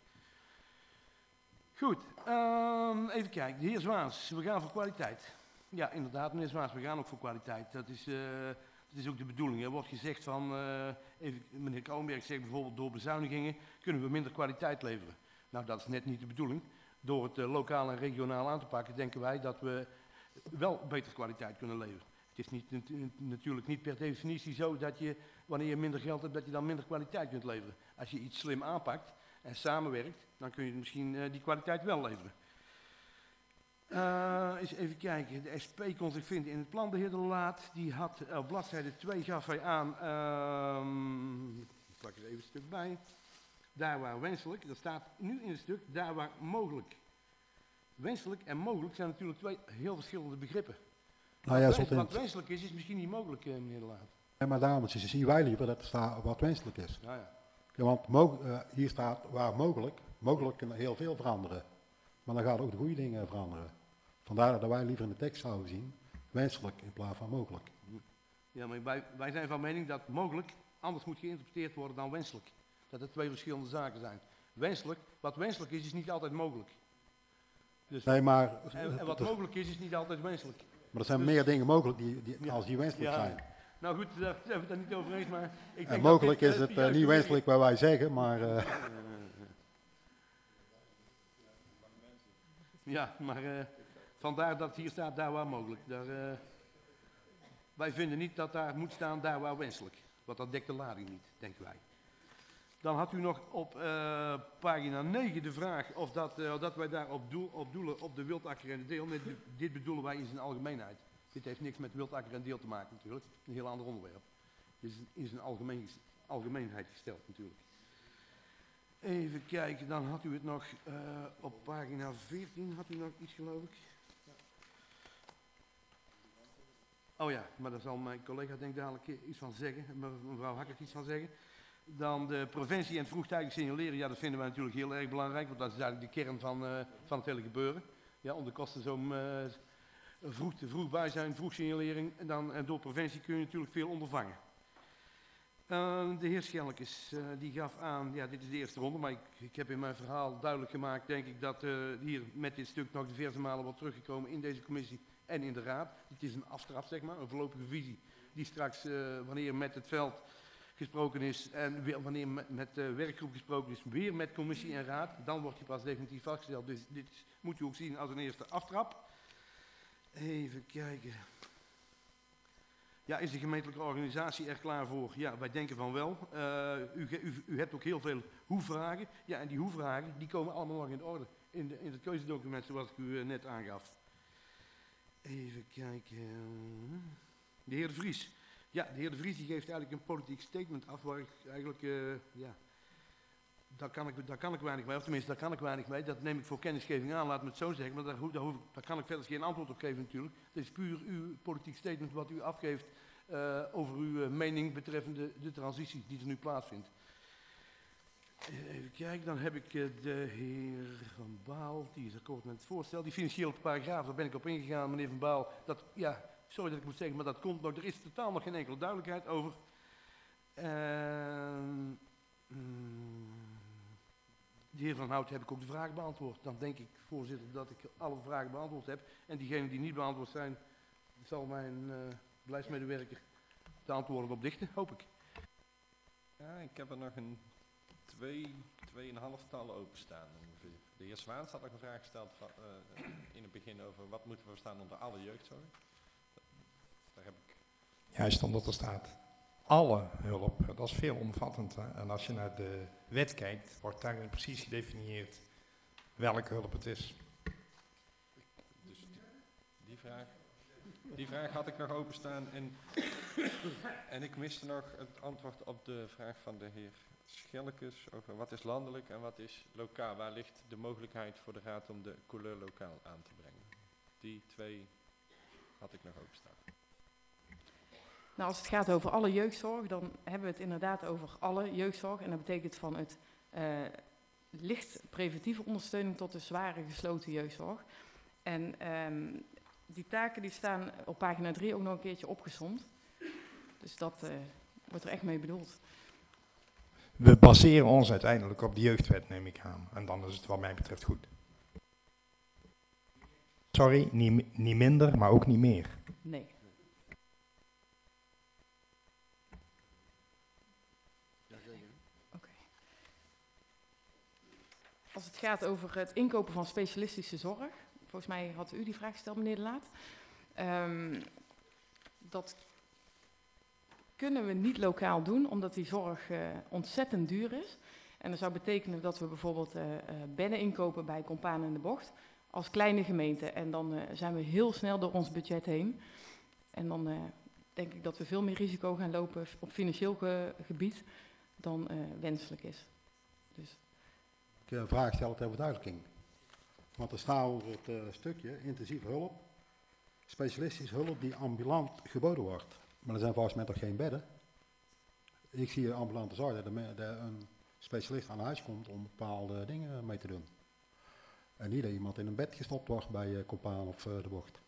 Goed, even kijken. De heer Zwaans, we gaan voor kwaliteit. Ja, inderdaad, meneer Zwaans, we gaan ook voor kwaliteit. Dat is ook de bedoeling. Er wordt gezegd van, meneer Kouwenberg zegt bijvoorbeeld, door bezuinigingen kunnen we minder kwaliteit leveren. Nou, dat is net niet de bedoeling. Door het lokaal en regionaal aan te pakken, denken wij dat we wel betere kwaliteit kunnen leveren. Het is natuurlijk niet per definitie zo dat je, wanneer je minder geld hebt, dat je dan minder kwaliteit kunt leveren. Als je iets slim aanpakt en samenwerkt, dan kun je misschien die kwaliteit wel leveren. Eens even kijken, de SP kon zich vinden in het plan, de heer De Laat. Die had op bladzijde 2 gaf hij aan, ik plak er even een stuk bij, daar waar wenselijk, dat staat nu in het stuk, daar waar mogelijk. Wenselijk en mogelijk zijn natuurlijk twee heel verschillende begrippen. Nou ja, wat wenselijk is misschien niet mogelijk, meneer De Laat. Ja, maar daarom zien wij liever dat er staat wat wenselijk is. Nou ja. Ja, want hier staat waar mogelijk kunnen heel veel veranderen. Maar dan gaan ook de goede dingen veranderen. Vandaar dat wij liever in de tekst zouden zien, wenselijk in plaats van mogelijk. Ja, maar wij zijn van mening dat mogelijk anders moet geïnterpreteerd worden dan wenselijk. Dat het twee verschillende zaken zijn. Wenselijk, wat wenselijk is niet altijd mogelijk. Dus, nee, maar, en wat mogelijk is niet altijd wenselijk. Maar er zijn meer dingen mogelijk als die wenselijk zijn. Nou goed, daar zijn we het er niet over eens, maar ik denk mogelijk is het niet wenselijk wat wij zeggen, maar... Ja, maar vandaar dat hier staat daar waar mogelijk. Wij vinden niet dat daar moet staan daar waar wenselijk. Want dat dekt de lading niet, denken wij. Dan had u nog op pagina 9 de vraag of dat wij daar op doelen op de wildakker en de deel. Nee, dit bedoelen wij in zijn algemeenheid. Dit heeft niks met wildakker en deel te maken natuurlijk. Een heel ander onderwerp. Dit is in zijn algemeenheid gesteld natuurlijk. Even kijken, dan had u het nog op pagina 14, had u nog iets geloof ik? Oh ja, maar daar zal mijn collega denk ik dadelijk iets van zeggen, mevrouw Hakkert iets van zeggen. Dan de preventie en vroegtijdig signaleren, ja dat vinden wij natuurlijk heel erg belangrijk, want dat is eigenlijk de kern van het hele gebeuren. Ja, om de kosten zo vroeg bij zijn, vroeg signalering, en door preventie kun je natuurlijk veel ondervangen. De heer Schellekes, die gaf aan, ja dit is de eerste ronde, maar ik heb in mijn verhaal duidelijk gemaakt, denk ik, dat hier met dit stuk nog diverse malen wordt teruggekomen in deze commissie en in de raad. Het is een aftrap, zeg maar, een voorlopige visie, die straks, wanneer met het veld gesproken is en weer, wanneer met de werkgroep gesproken is, weer met commissie en raad, dan wordt hij pas definitief vastgesteld. Dus dit moet u ook zien als een eerste aftrap. Even kijken. Ja, is de gemeentelijke organisatie er klaar voor? Ja, wij denken van wel. U hebt ook heel veel hoe-vragen. Ja, en die hoe-vragen die komen allemaal nog in orde in het keuzedocument zoals ik u net aangaf. Even kijken. De heer De Vries. Ja, de heer De Vries die geeft eigenlijk een politiek statement af waar ik eigenlijk, ja, daar kan ik weinig mee. Of tenminste, daar kan ik weinig mee. Dat neem ik voor kennisgeving aan, laat me het zo zeggen. Maar daar kan ik verder geen antwoord op geven natuurlijk. Het is puur uw politiek statement wat u afgeeft over uw mening betreffende de transitie die er nu plaatsvindt. Even kijken, dan heb ik de heer Van Baal, die is akkoord met het voorstel. Die financiële paragraaf, daar ben ik op ingegaan, meneer Van Baal. Dat, ja, sorry dat ik moet zeggen, maar dat komt nog. Er is totaal nog geen enkele duidelijkheid over. De heer Van Hout heb ik ook de vraag beantwoord. Dan denk ik, voorzitter, dat ik alle vragen beantwoord heb. En diegenen die niet beantwoord zijn, zal mijn beleidsmedewerker de antwoorden op dichten, hoop ik. Ja, ik heb er nog een 2,5 openstaan ongeveer. De heer Zwaans had ook een vraag gesteld in het begin over wat moeten we verstaan onder alle jeugdzorg. Daar heb ik... Juist omdat er staat alle hulp, dat is veelomvattend. Hè? En als je naar de wet kijkt, wordt daarin precies gedefinieerd welke hulp het is. Dus die vraag had ik nog openstaan en ik miste nog het antwoord op de vraag van de heer Schelkes over wat is landelijk en wat is lokaal. Waar ligt de mogelijkheid voor de raad om de couleur lokaal aan te brengen? Die 2 had ik nog openstaan. Nou, als het gaat over alle jeugdzorg, dan hebben we het inderdaad over alle jeugdzorg. En dat betekent van het licht preventieve ondersteuning tot de zware gesloten jeugdzorg. En die taken die staan op pagina 3 ook nog een keertje opgesomd. Dus dat wordt er echt mee bedoeld. We baseren ons uiteindelijk op de jeugdwet, neem ik aan. En dan is het wat mij betreft goed. Sorry, niet minder, maar ook niet meer. Nee. Als het gaat over het inkopen van specialistische zorg, volgens mij had u die vraag gesteld, meneer De Laat. Dat kunnen we niet lokaal doen, omdat die zorg ontzettend duur is. En dat zou betekenen dat we bijvoorbeeld bedden inkopen bij Compaan in de Bocht als kleine gemeente. En dan zijn we heel snel door ons budget heen. En dan denk ik dat we veel meer risico gaan lopen op financieel gebied dan wenselijk is. Dus. Ik een vraag stellen ter verduidelijking. Want er staat over het stukje intensieve hulp, specialistische hulp die ambulant geboden wordt. Maar er zijn volgens mij toch geen bedden? Ik zie ambulante zorg dat een specialist aan huis komt om bepaalde dingen mee te doen. En niet dat iemand in een bed gestopt wordt bij Compaan of de Bocht.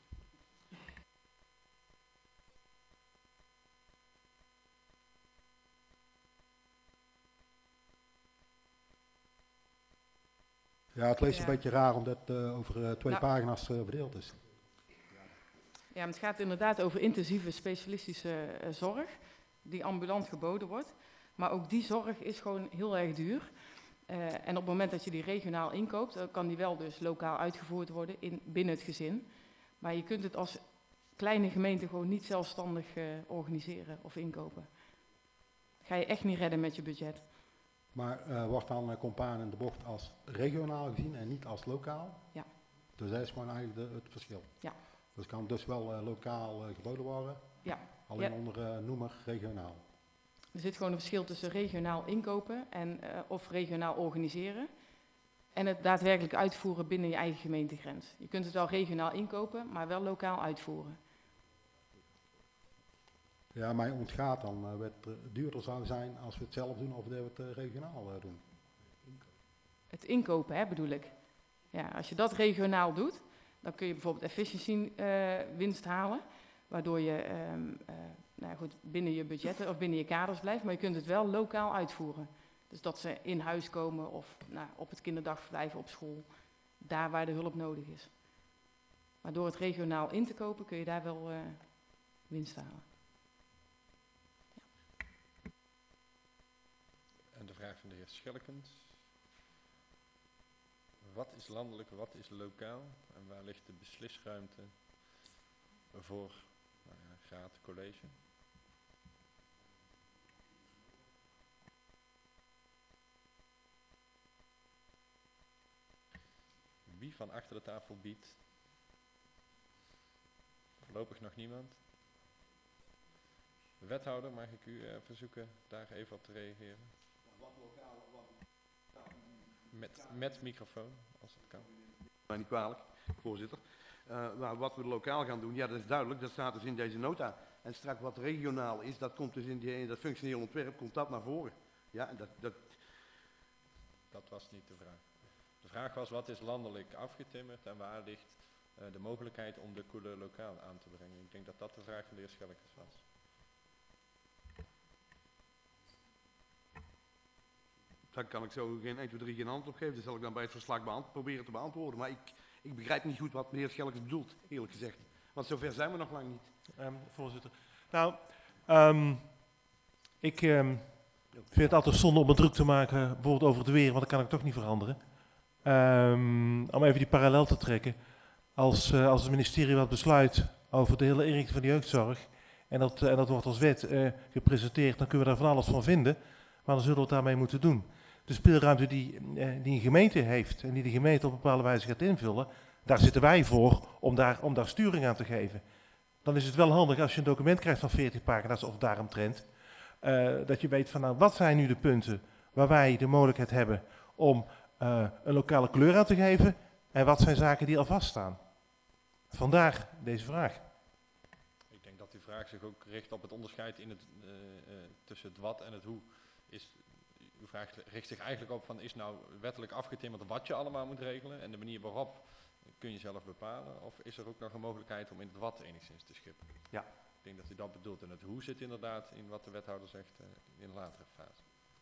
Ja, het leest een beetje raar omdat het over 2 pagina's verdeeld is. Ja, het gaat inderdaad over intensieve specialistische zorg die ambulant geboden wordt. Maar ook die zorg is gewoon heel erg duur. En op het moment dat je die regionaal inkoopt, dan kan die wel dus lokaal uitgevoerd worden binnen het gezin. Maar je kunt het als kleine gemeente gewoon niet zelfstandig organiseren of inkopen. Ga je echt niet redden met je budget. Maar wordt dan Compaan in de Bocht als regionaal gezien en niet als lokaal? Ja. Dus dat is gewoon eigenlijk het verschil? Ja. Dus kan dus wel lokaal geboden worden? Ja. Alleen onder noemer regionaal? Er zit gewoon een verschil tussen regionaal inkopen en, of regionaal organiseren. En het daadwerkelijk uitvoeren binnen je eigen gemeentegrens. Je kunt het wel regionaal inkopen, maar wel lokaal uitvoeren. Ja, mij ontgaat dan wat duurder zou zijn als we het zelf doen of dat we het regionaal doen. Het inkopen, hè, bedoel ik. Ja, als je dat regionaal doet, dan kun je bijvoorbeeld efficiëntie winst halen. Waardoor je nou goed, binnen je budgetten of binnen je kaders blijft. Maar je kunt het wel lokaal uitvoeren. Dus dat ze in huis komen of op het kinderdagverblijf op school. Daar waar de hulp nodig is. Maar door het regionaal in te kopen kun je daar wel winst halen. En de vraag van de heer Schelkens. Wat is landelijk, wat is lokaal? En waar ligt de beslisruimte voor raad, college? Wie van achter de tafel biedt? Voorlopig nog niemand. De wethouder, mag ik u verzoeken daar even op te reageren? Wat lokaal, met microfoon, als het kan. Maar niet kwalijk, voorzitter. Wat we lokaal gaan doen, ja, dat is duidelijk. Dat staat dus in deze nota. En straks wat regionaal is, dat komt dus in dat functioneel ontwerp, komt dat naar voren. Ja, Dat was niet de vraag. De vraag was, wat is landelijk afgetimmerd en waar ligt de mogelijkheid om de couleur lokaal aan te brengen? Ik denk dat dat de vraag van de heer Schellekens was. Daar kan ik zo geen 1, 2, 3 geen antwoord op geven. Dat zal ik dan bij het verslag proberen te beantwoorden. Maar ik begrijp niet goed wat meneer Schellekens bedoelt, eerlijk gezegd. Want zover zijn we nog lang niet. Voorzitter. Nou, ik vind het altijd zonde om het druk te maken, bijvoorbeeld over het weer, want dat kan ik toch niet veranderen. Om even die parallel te trekken. Als het ministerie wat besluit over de hele inrichting van de jeugdzorg, en dat wordt als wet gepresenteerd, dan kunnen we daar van alles van vinden, maar dan zullen we het daarmee moeten doen. De speelruimte die een gemeente heeft en die de gemeente op een bepaalde wijze gaat invullen, daar zitten wij voor om daar sturing aan te geven. Dan is het wel handig als je een document krijgt van 40 pagina's of daaromtrent, dat je weet van nou, wat zijn nu de punten waar wij de mogelijkheid hebben om een lokale kleur aan te geven en wat zijn zaken die al vaststaan. Vandaar deze vraag. Ik denk dat die vraag zich ook richt op het onderscheid in tussen het wat en het hoe. Uw vraag richt zich eigenlijk op van, is nou wettelijk afgetimmerd wat je allemaal moet regelen en de manier waarop kun je zelf bepalen, of is er ook nog een mogelijkheid om in het wat enigszins te schippen? Ja. Ik denk dat u dat bedoelt en het hoe zit inderdaad in wat de wethouder zegt in een latere fase.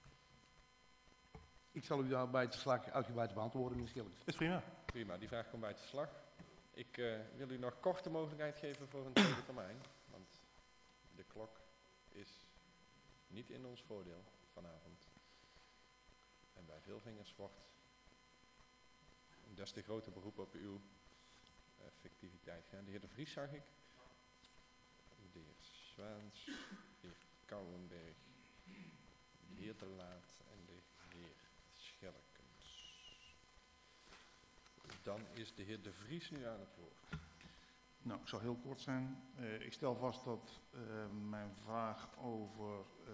Ik zal u daar bij het verslag uitgebreid beantwoorden, meneer Schellekens. Is prima. Prima, die vraag komt bij het verslag. Ik wil u nog kort de mogelijkheid geven voor een tweede termijn, want de klok is niet in ons voordeel vanavond. En bij veel vingers wordt een des te groter beroep op uw effectiviteit gaan. De heer De Vries zag ik, de heer Zwaans, de heer Kouwenberg, de heer De Laat en de heer Schellekens. Dan is de heer De Vries nu aan het woord. Nou, ik zal heel kort zijn. Ik stel vast dat mijn vraag over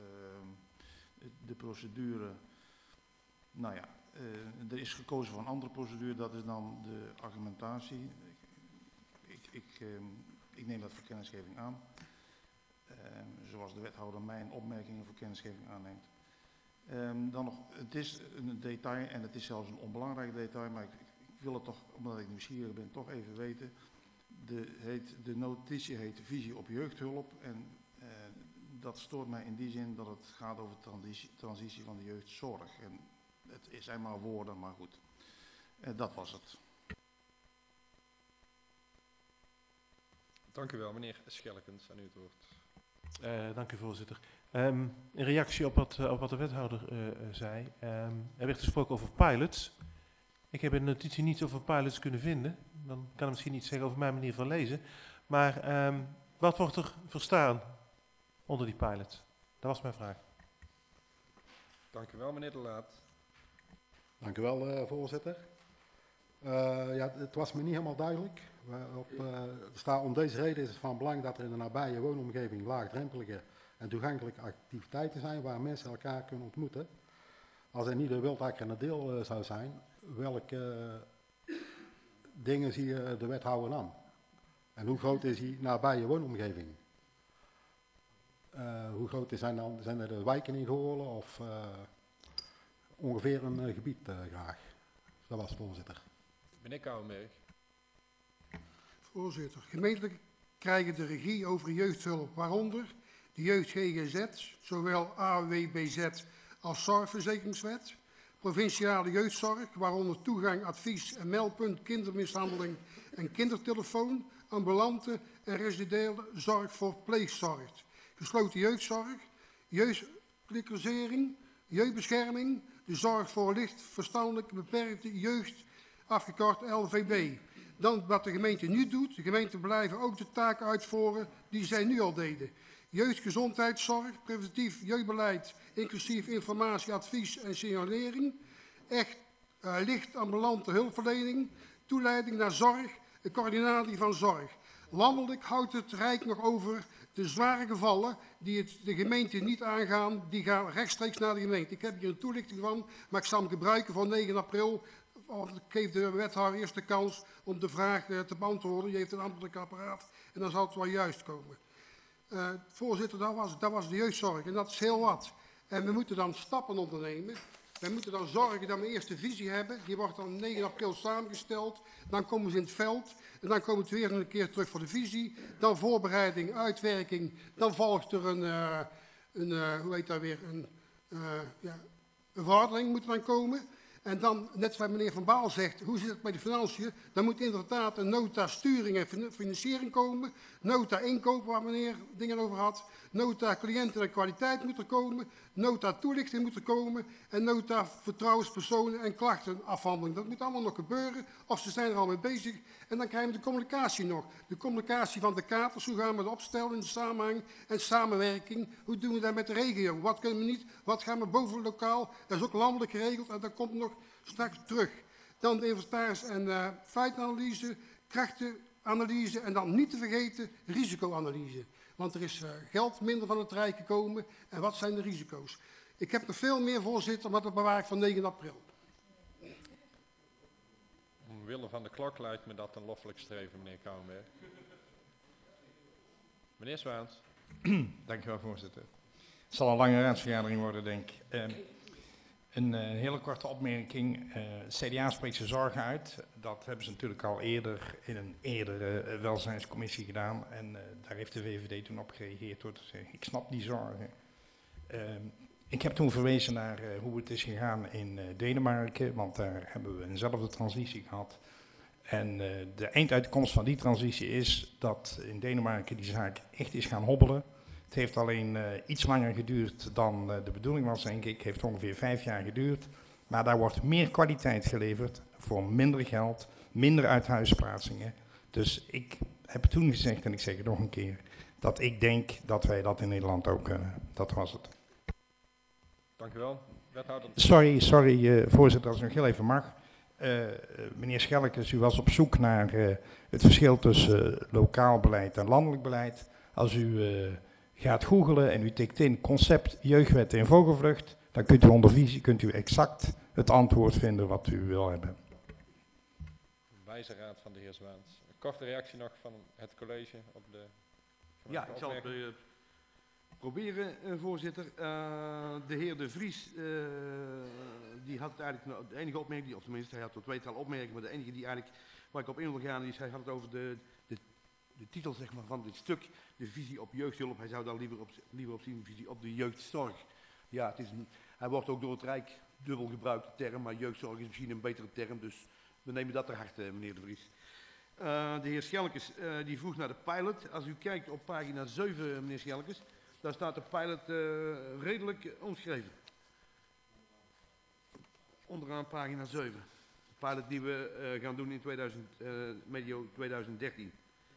de procedure, nou ja, er is gekozen voor een andere procedure, dat is dan de argumentatie. Ik neem dat voor kennisgeving aan, zoals de wethouder mijn opmerkingen voor kennisgeving aanneemt. Dan nog, het is een detail en het is zelfs een onbelangrijk detail, maar ik wil het toch, omdat ik nieuwsgierig ben, toch even weten. De notitie heet Visie op jeugdhulp en dat stoort mij in die zin dat het gaat over transitie van de jeugdzorg. En het zijn maar woorden, maar goed. Dat was het. Dank u wel, meneer Schellekens, aan u het woord. Dank u, voorzitter. In reactie op wat de wethouder zei, er werd gesproken over pilots. Ik heb in de notitie niets over pilots kunnen vinden. Dan kan ik misschien iets zeggen over mijn manier van lezen. Maar wat wordt er verstaan onder die pilots? Dat was mijn vraag. Dank u wel, meneer De Laat. Dank u wel, voorzitter. Ja, het was me niet helemaal duidelijk. Om deze reden is het van belang dat er in de nabije woonomgeving laagdrempelige en toegankelijke activiteiten zijn waar mensen elkaar kunnen ontmoeten. Als er niet de wildakkerende deel zou zijn, welke dingen zie je de wethouder aan? En hoe groot is die nabije woonomgeving? Hoe groot zijn er de wijken in Goorlen of ongeveer een gebied graag? Dat was het, voorzitter. Meneer Kouwenberg. Voorzitter, gemeenten krijgen de regie over jeugdhulp, waaronder de jeugd GGZ, zowel AWBZ als zorgverzekeringswet, provinciale jeugdzorg, waaronder toegang, advies en meldpunt kindermishandeling en kindertelefoon, ambulante en residentiële zorg voor pleegzorg, gesloten jeugdzorg, jeugdklikkering, jeugdbescherming, de zorg voor licht verstandelijk beperkte jeugd, afgekort LVB. Dan wat de gemeente nu doet, de gemeenten blijven ook de taken uitvoeren die zij nu al deden. Jeugdgezondheidszorg, preventief jeugdbeleid, inclusief informatie, advies en signalering. Echt licht ambulante hulpverlening, toeleiding naar zorg, de coördinatie van zorg. Landelijk houdt het Rijk nog over de zware gevallen die de gemeente niet aangaan, die gaan rechtstreeks naar de gemeente. Ik heb hier een toelichting van, maar ik zal hem gebruiken voor 9 april. Ik geef de wethouder eerst de kans om de vraag te beantwoorden. Je heeft een ambtelijk apparaat en dan zal het wel juist komen. Voorzitter, dat was de jeugdzorg en dat is heel wat. En we moeten dan stappen ondernemen Wij moeten dan zorgen dat we eerst de visie hebben. Die wordt dan 9 april samengesteld. Dan komen ze in het veld. En dan komen ze weer een keer terug voor de visie. Dan voorbereiding, uitwerking. Dan volgt er hoe heet dat weer, een verordening moet er dan komen. En dan, net zoals meneer Van Baal zegt, hoe zit het met de financiën? Dan moet inderdaad een nota sturing en financiering komen. Nota inkoop, waar meneer dingen over had. Nota cliënten en kwaliteit moet er komen. Nota toelichting moet er komen. En nota vertrouwenspersonen en klachtenafhandeling. Dat moet allemaal nog gebeuren. Of ze zijn er al mee bezig. En dan krijgen we de communicatie nog. De communicatie van de katers. Hoe gaan we dat opstellen in de samenhang en samenwerking? Hoe doen we dat met de regio? Wat kunnen we niet? Wat gaan we boven lokaal? Dat is ook landelijk geregeld. En dat komt nog straks terug. Dan de inventaris- en feitenanalyse, krachtenanalyse en dan niet te vergeten risicoanalyse. Want er is geld minder van het Rijk gekomen. En wat zijn de risico's? Ik heb nog veel meer, voorzitter, maar dat bewaar ik van 9 april. Omwille van de klok lijkt me dat een loffelijk streven, meneer Kouwenberg. Meneer Zwaans. Dank u wel, voorzitter. Het zal een lange raadsvergadering worden, denk ik. Een hele korte opmerking. CDA spreekt zijn zorgen uit. Dat hebben ze natuurlijk al eerder in een eerdere welzijnscommissie gedaan. En daar heeft de VVD toen op gereageerd door te zeggen, ik snap die zorgen. Ik heb toen verwezen naar hoe het is gegaan in Denemarken, want daar hebben we eenzelfde transitie gehad. En de einduitkomst van die transitie is dat in Denemarken die zaak echt is gaan hobbelen. Het heeft alleen iets langer geduurd dan de bedoeling was, denk ik. Het heeft ongeveer 5 jaar geduurd. Maar daar wordt meer kwaliteit geleverd voor minder geld, minder uithuisplaatsingen. Dus ik heb toen gezegd, en ik zeg het nog een keer, dat ik denk dat wij dat in Nederland ook kunnen. Dat was het. Dank u wel. Wethouder. Sorry, voorzitter, als ik nog heel even mag. Meneer Schelkes, u was op zoek naar het verschil tussen lokaal beleid en landelijk beleid. Als u gaat googlen en u tikt in concept jeugdwet in vogelvlucht, dan kunt u onder visie exact het antwoord vinden wat u wil hebben. Wijze raad van de heer Zwaans. Een korte reactie nog van het college op de... Ja, ik zal het proberen, voorzitter. De heer De Vries, die had eigenlijk de enige opmerking, of tenminste hij had tot 2-tal opmerkingen, maar de enige die eigenlijk, waar ik op in wil gaan, is hij had het over de titel zeg maar, van dit stuk, de visie op jeugdhulp. Hij zou daar liever op zien, visie op de jeugdzorg. Ja, hij wordt ook door het Rijk dubbel gebruikt, de term, maar jeugdzorg is misschien een betere term, dus we nemen dat ter harte, meneer De Vries. De heer Schelkes, die vroeg naar de pilot. Als u kijkt op pagina 7, meneer Schelkes, daar staat de pilot redelijk omschreven. Onderaan pagina 7. De pilot die we gaan doen in medio 2013.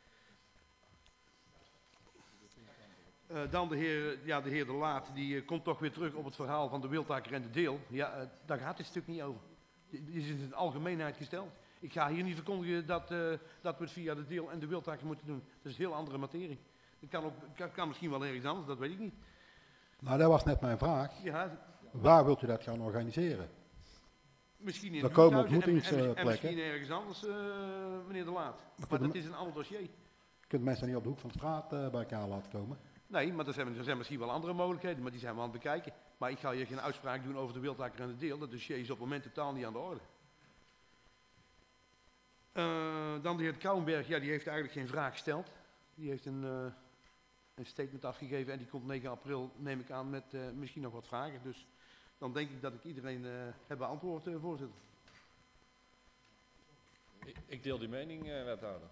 Dan de heer De Laat, die komt toch weer terug op het verhaal van de wildtaker en de deel. Ja, daar gaat dit stuk niet over. Dit is in de algemeenheid gesteld. Ik ga hier niet verkondigen dat we het via de deel en de wildtaker moeten doen. Dat is een heel andere materie. Het kan misschien wel ergens anders, dat weet ik niet. Nou, dat was net mijn vraag. Ja, waar wilt u dat gaan organiseren? misschien in er komen ontmoetingsplekken. En misschien ergens anders, meneer De Laat. Maar dat is een ander dossier. Je kunt mensen niet op de hoek van de straat bij elkaar laten komen. Nee, maar er zijn misschien wel andere mogelijkheden, maar die zijn we aan het bekijken. Maar ik ga hier geen uitspraak doen over de wildtaker en de deel. Dat dossier is op het moment totaal niet aan de orde. Dan de heer Kouwenberg, ja, die heeft eigenlijk geen vraag gesteld. Die heeft een statement afgegeven en die komt 9 april, neem ik aan, met misschien nog wat vragen. Dus dan denk ik dat ik iedereen heb beantwoord, voorzitter. Ik deel die mening, wethouder.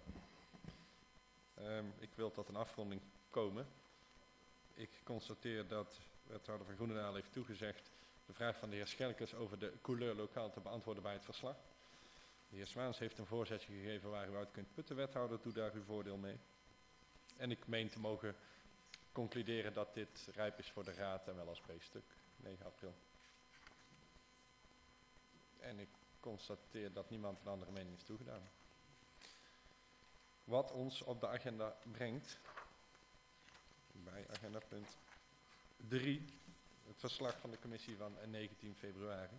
Ik wil tot een afronding komen. Ik constateer dat wethouder van Groenendaal heeft toegezegd de vraag van de heer Schelkes over de couleur lokaal te beantwoorden bij het verslag. De heer Zwaans heeft een voorzetje gegeven waar u uit kunt putten, wethouder, doe daar uw voordeel mee. En ik meen te mogen concluderen dat dit rijp is voor de raad en wel als B-stuk, 9 april. En ik constateer dat niemand een andere mening heeft toegedaan. Wat ons op de agenda brengt, bij agenda punt 3, het verslag van de commissie van 19 februari.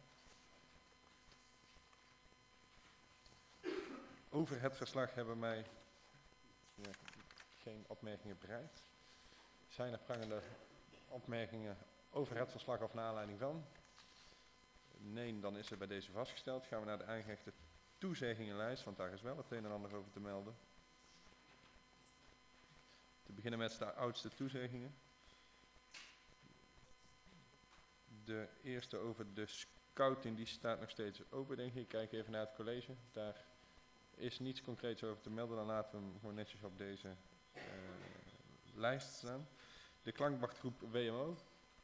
Over het verslag hebben mij geen opmerkingen bereikt. Zijn er prangende opmerkingen over het verslag of naar aanleiding van? Nee, dan is er bij deze vastgesteld. Gaan we naar de aangehechte toezeggingenlijst, want daar is wel het een en ander over te melden. Te beginnen met de oudste toezeggingen. De eerste over de scouting, die staat nog steeds open, denk ik. Ik kijk even naar het college. Daar is niets concreets over te melden. Dan laten we hem gewoon netjes op deze lijst staan. De klankbordgroep WMO.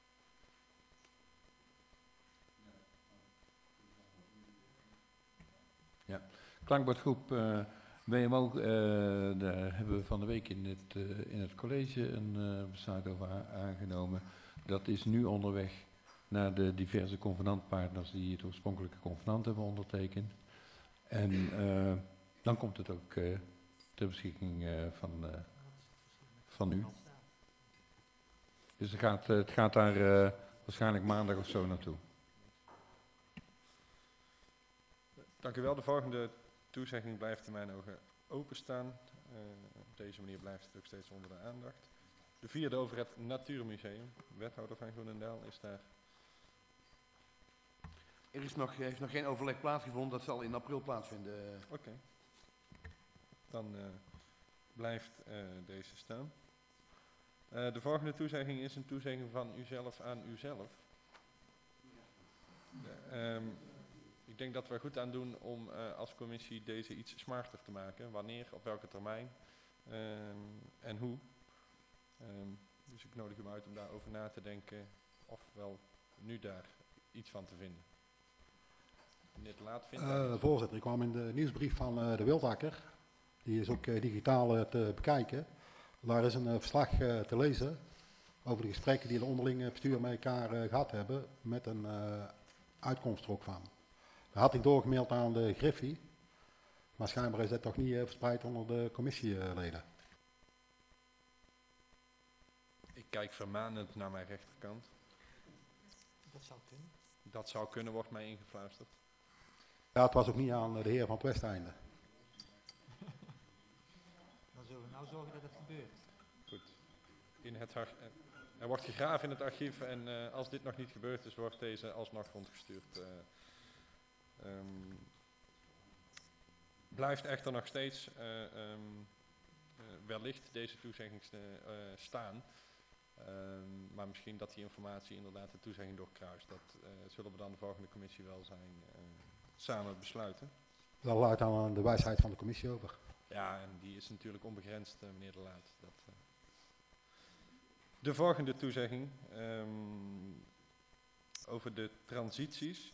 Ja, klankbordgroep WMO, daar hebben we van de week in het college een besluit over aangenomen. Dat is nu onderweg naar de diverse convenantpartners die het oorspronkelijke convenant hebben ondertekend. En dan komt het ook ter beschikking van u. Dus het gaat daar waarschijnlijk maandag of zo naartoe. Dank u wel. De volgende toezegging blijft in mijn ogen openstaan. Op deze manier blijft het ook steeds onder de aandacht. De vierde over het Natuurmuseum. Wethouder van Groenendaal is daar. Er heeft nog geen overleg plaatsgevonden, dat zal in april plaatsvinden. Oké. Dan blijft deze staan. De volgende toezegging is een toezegging van uzelf aan uzelf. Ik denk dat we er goed aan doen om als commissie deze iets smarter te maken. Wanneer, op welke termijn en hoe. Dus ik nodig u uit om daarover na te denken of wel nu daar iets van te vinden. Meneer De Laat vindt voorzitter, ik kwam in de nieuwsbrief van de Wildakker. Die is ook digitaal te bekijken. Daar is een verslag te lezen over de gesprekken die de onderling bestuur met elkaar gehad hebben, met een uitkomst er ook van. Dat had ik doorgemaild aan de Griffie, maar schijnbaar is dat toch niet verspreid onder de commissieleden. Ik kijk vermanend naar mijn rechterkant. Dat zou kunnen. Dat zou kunnen, wordt mij ingefluisterd. Ja, het was ook niet aan de heer van het Westeinde. Dan zullen we nou zorgen dat het gebeurt. Goed. Er wordt gegraven in het archief en als dit nog niet gebeurd is, wordt deze alsnog rondgestuurd. Blijft echter nog steeds wellicht deze toezegging staan. Maar misschien dat die informatie inderdaad de toezegging doorkruist. Dat zullen we dan de volgende commissie wel zijn samen besluiten. Dat luidt aan de wijsheid van de commissie over. Ja, en die is natuurlijk onbegrensd, meneer De Laat. De volgende toezegging over de transities.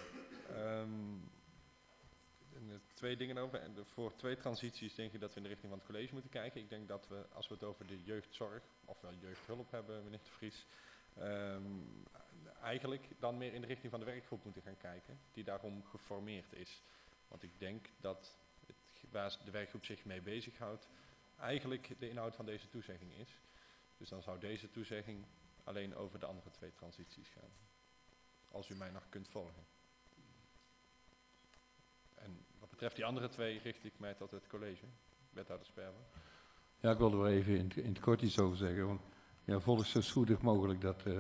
Twee dingen over. En voor 2 transities denk ik dat we in de richting van het college moeten kijken. Ik denk dat we, als we het over de jeugdzorg, ofwel jeugdhulp hebben, meneer De Vries, eigenlijk dan meer in de richting van de werkgroep moeten gaan kijken, die daarom geformeerd is. Want ik denk dat waar de werkgroep zich mee bezighoudt, eigenlijk de inhoud van deze toezegging is. Dus dan zou deze toezegging alleen over de andere 2 transities gaan. Als u mij nog kunt volgen. En wat betreft die andere 2 richt ik mij tot het college, wethouder Sperber. Ja, ik wilde er even in het kort iets over zeggen. Want ja, volg zo spoedig mogelijk,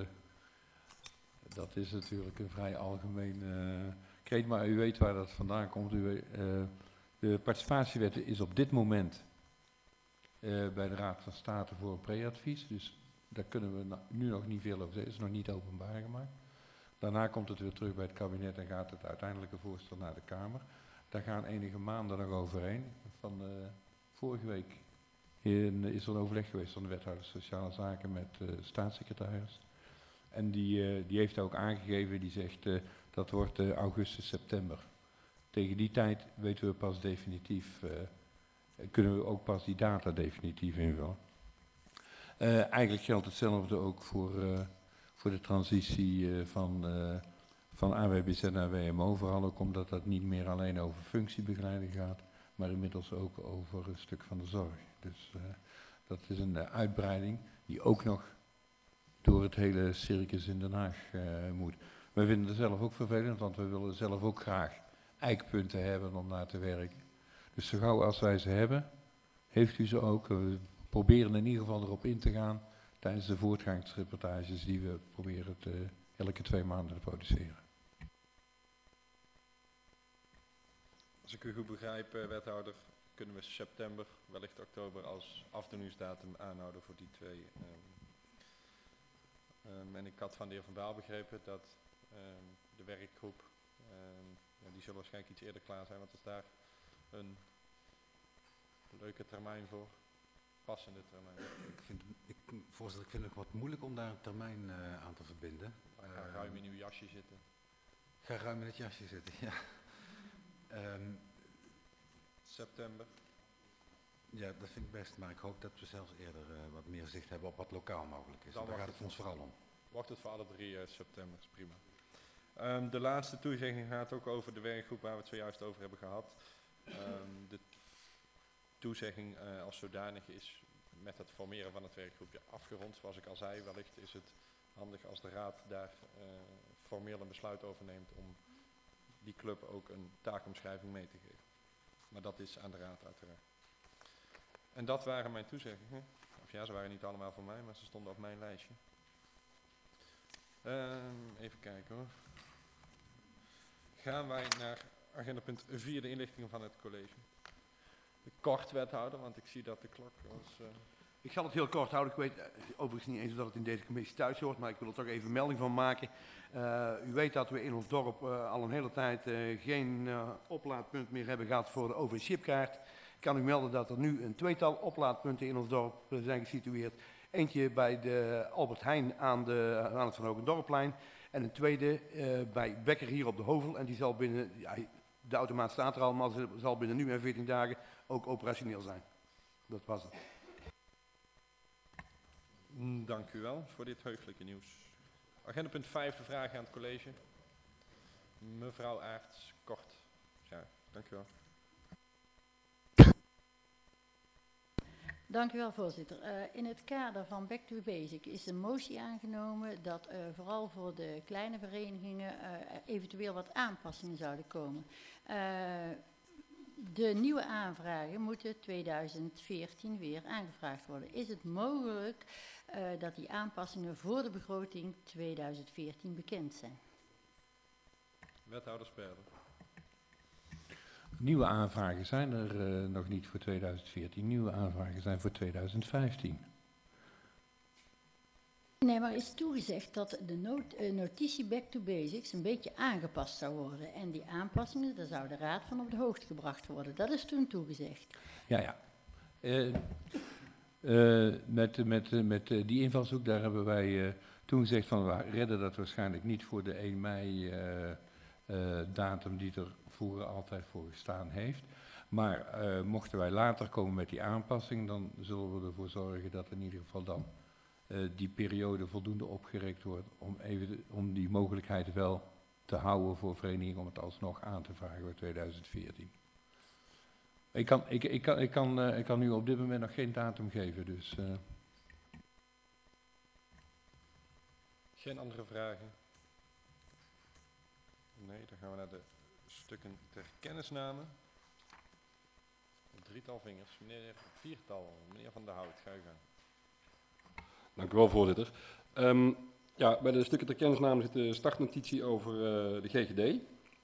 dat is natuurlijk een vrij algemeen kreet, maar u weet waar dat vandaan komt. De participatiewet is op dit moment bij de Raad van State voor een pre-advies. Dus daar kunnen we nu nog niet veel over zeggen. Het is nog niet openbaar gemaakt. Daarna komt het weer terug bij het kabinet en gaat het uiteindelijke voorstel naar de Kamer. Daar gaan enige maanden nog overheen. Van vorige week is er een overleg geweest van de wethouder Sociale Zaken met de staatssecretaris. En die heeft ook aangegeven, die zegt dat wordt augustus, september. Tegen die tijd weten we pas definitief, kunnen we ook pas die data definitief invullen. Eigenlijk geldt hetzelfde ook voor de transitie van AWBZ naar WMO. Vooral ook omdat dat niet meer alleen over functiebegeleiding gaat, maar inmiddels ook over een stuk van de zorg. Dus dat is een uitbreiding die ook nog door het hele circus in Den Haag moet. Wij vinden het zelf ook vervelend, want we willen zelf ook graag eikpunten hebben om naar te werken. Dus zo gauw als wij ze hebben, heeft u ze ook. We proberen in ieder geval erop in te gaan tijdens de voortgangsreportages die we proberen elke 2 maanden te produceren. Als ik u goed begrijp, wethouder, kunnen we september, wellicht oktober als afdoeningsdatum aanhouden voor die twee. En ik had van de heer Van Baal begrepen dat de werkgroep, die zullen waarschijnlijk iets eerder klaar zijn, want er is daar een leuke termijn voor, passende termijn. Voorzitter, ik vind het wat moeilijk om daar een termijn aan te verbinden. Ga ruim in uw jasje zitten. Ga ruim in het jasje zitten, ja. September. Ja, dat vind ik best, maar ik hoop dat we zelfs eerder wat meer zicht hebben op wat lokaal mogelijk is. Daar gaat het ons vooral om. Wacht het voor alle 3 september, is prima. De laatste toezegging gaat ook over de werkgroep waar we het zojuist over hebben gehad. De toezegging als zodanig is met het formeren van het werkgroepje afgerond. Zoals ik al zei, wellicht is het handig als de raad daar formeel een besluit over neemt om die club ook een taakomschrijving mee te geven. Maar dat is aan de raad uiteraard. En dat waren mijn toezeggingen. Of ja, ze waren niet allemaal voor mij, maar ze stonden op mijn lijstje. Even kijken hoor. Gaan wij naar agenda punt 4, de inlichtingen van het college. Kort, wethouder, want ik zie dat de klok was... Ik zal het heel kort houden. Ik weet overigens niet eens dat het in deze commissie thuis hoort, maar ik wil er toch even melding van maken. U weet dat we in ons dorp al een hele tijd geen oplaadpunt meer hebben gehad voor de OV-chipkaart. Ik kan u melden dat er nu een tweetal oplaadpunten in ons dorp zijn gesitueerd. Eentje bij de Albert Heijn aan het Van Hogendorpplein en een tweede bij Bekker hier op de Hovel. En die zal binnen, ja, de automaat staat er al, maar ze zal binnen nu en 14 dagen ook operationeel zijn. Dat was het. Dank u wel voor dit heugelijke nieuws. Agenda punt 5, de vragen aan het college. Mevrouw Aerts, kort. Ja, dank u wel. Dank u wel, voorzitter. In het kader van Back to Basic is een motie aangenomen dat vooral voor de kleine verenigingen eventueel wat aanpassingen zouden komen. De nieuwe aanvragen moeten 2014 weer aangevraagd worden. Is het mogelijk dat die aanpassingen voor de begroting 2014 bekend zijn? Wethouder Sperder. Nieuwe aanvragen zijn er nog niet voor 2014. Nieuwe aanvragen zijn voor 2015. Nee, maar is toegezegd dat de notitie Back to Basics een beetje aangepast zou worden. En die aanpassingen, daar zou de raad van op de hoogte gebracht worden. Dat is toen toegezegd. Ja. Met die invalshoek, daar hebben wij toen gezegd van we redden dat waarschijnlijk niet voor de 1 mei datum die er vroeger altijd voor gestaan heeft. Maar mochten wij later komen met die aanpassing, dan zullen we ervoor zorgen dat in ieder geval dan die periode voldoende opgerekt wordt om die mogelijkheid wel te houden voor verenigingen om het alsnog aan te vragen voor 2014. Ik kan nu op dit moment nog geen datum geven, dus... Geen andere vragen? Nee, dan gaan we naar de stukken ter kennisname. Een 3-tal vingers, meneer 4-tal, meneer Van der Hout, ga je gang. Dank u wel, voorzitter. Ja, bij de stukken ter kennisname zit de startnotitie over de GGD.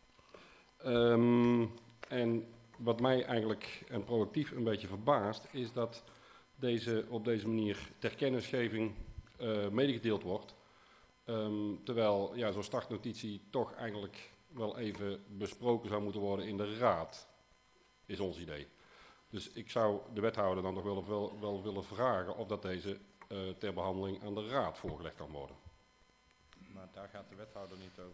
En wat mij eigenlijk en proactief een beetje verbaast, is dat op deze manier ter kennisgeving medegedeeld wordt. Terwijl ja, zo'n startnotitie toch eigenlijk wel even besproken zou moeten worden in de raad, is ons idee. Dus ik zou de wethouder dan toch wel willen vragen of dat deze ter behandeling aan de raad voorgelegd kan worden. Maar daar gaat de wethouder niet over.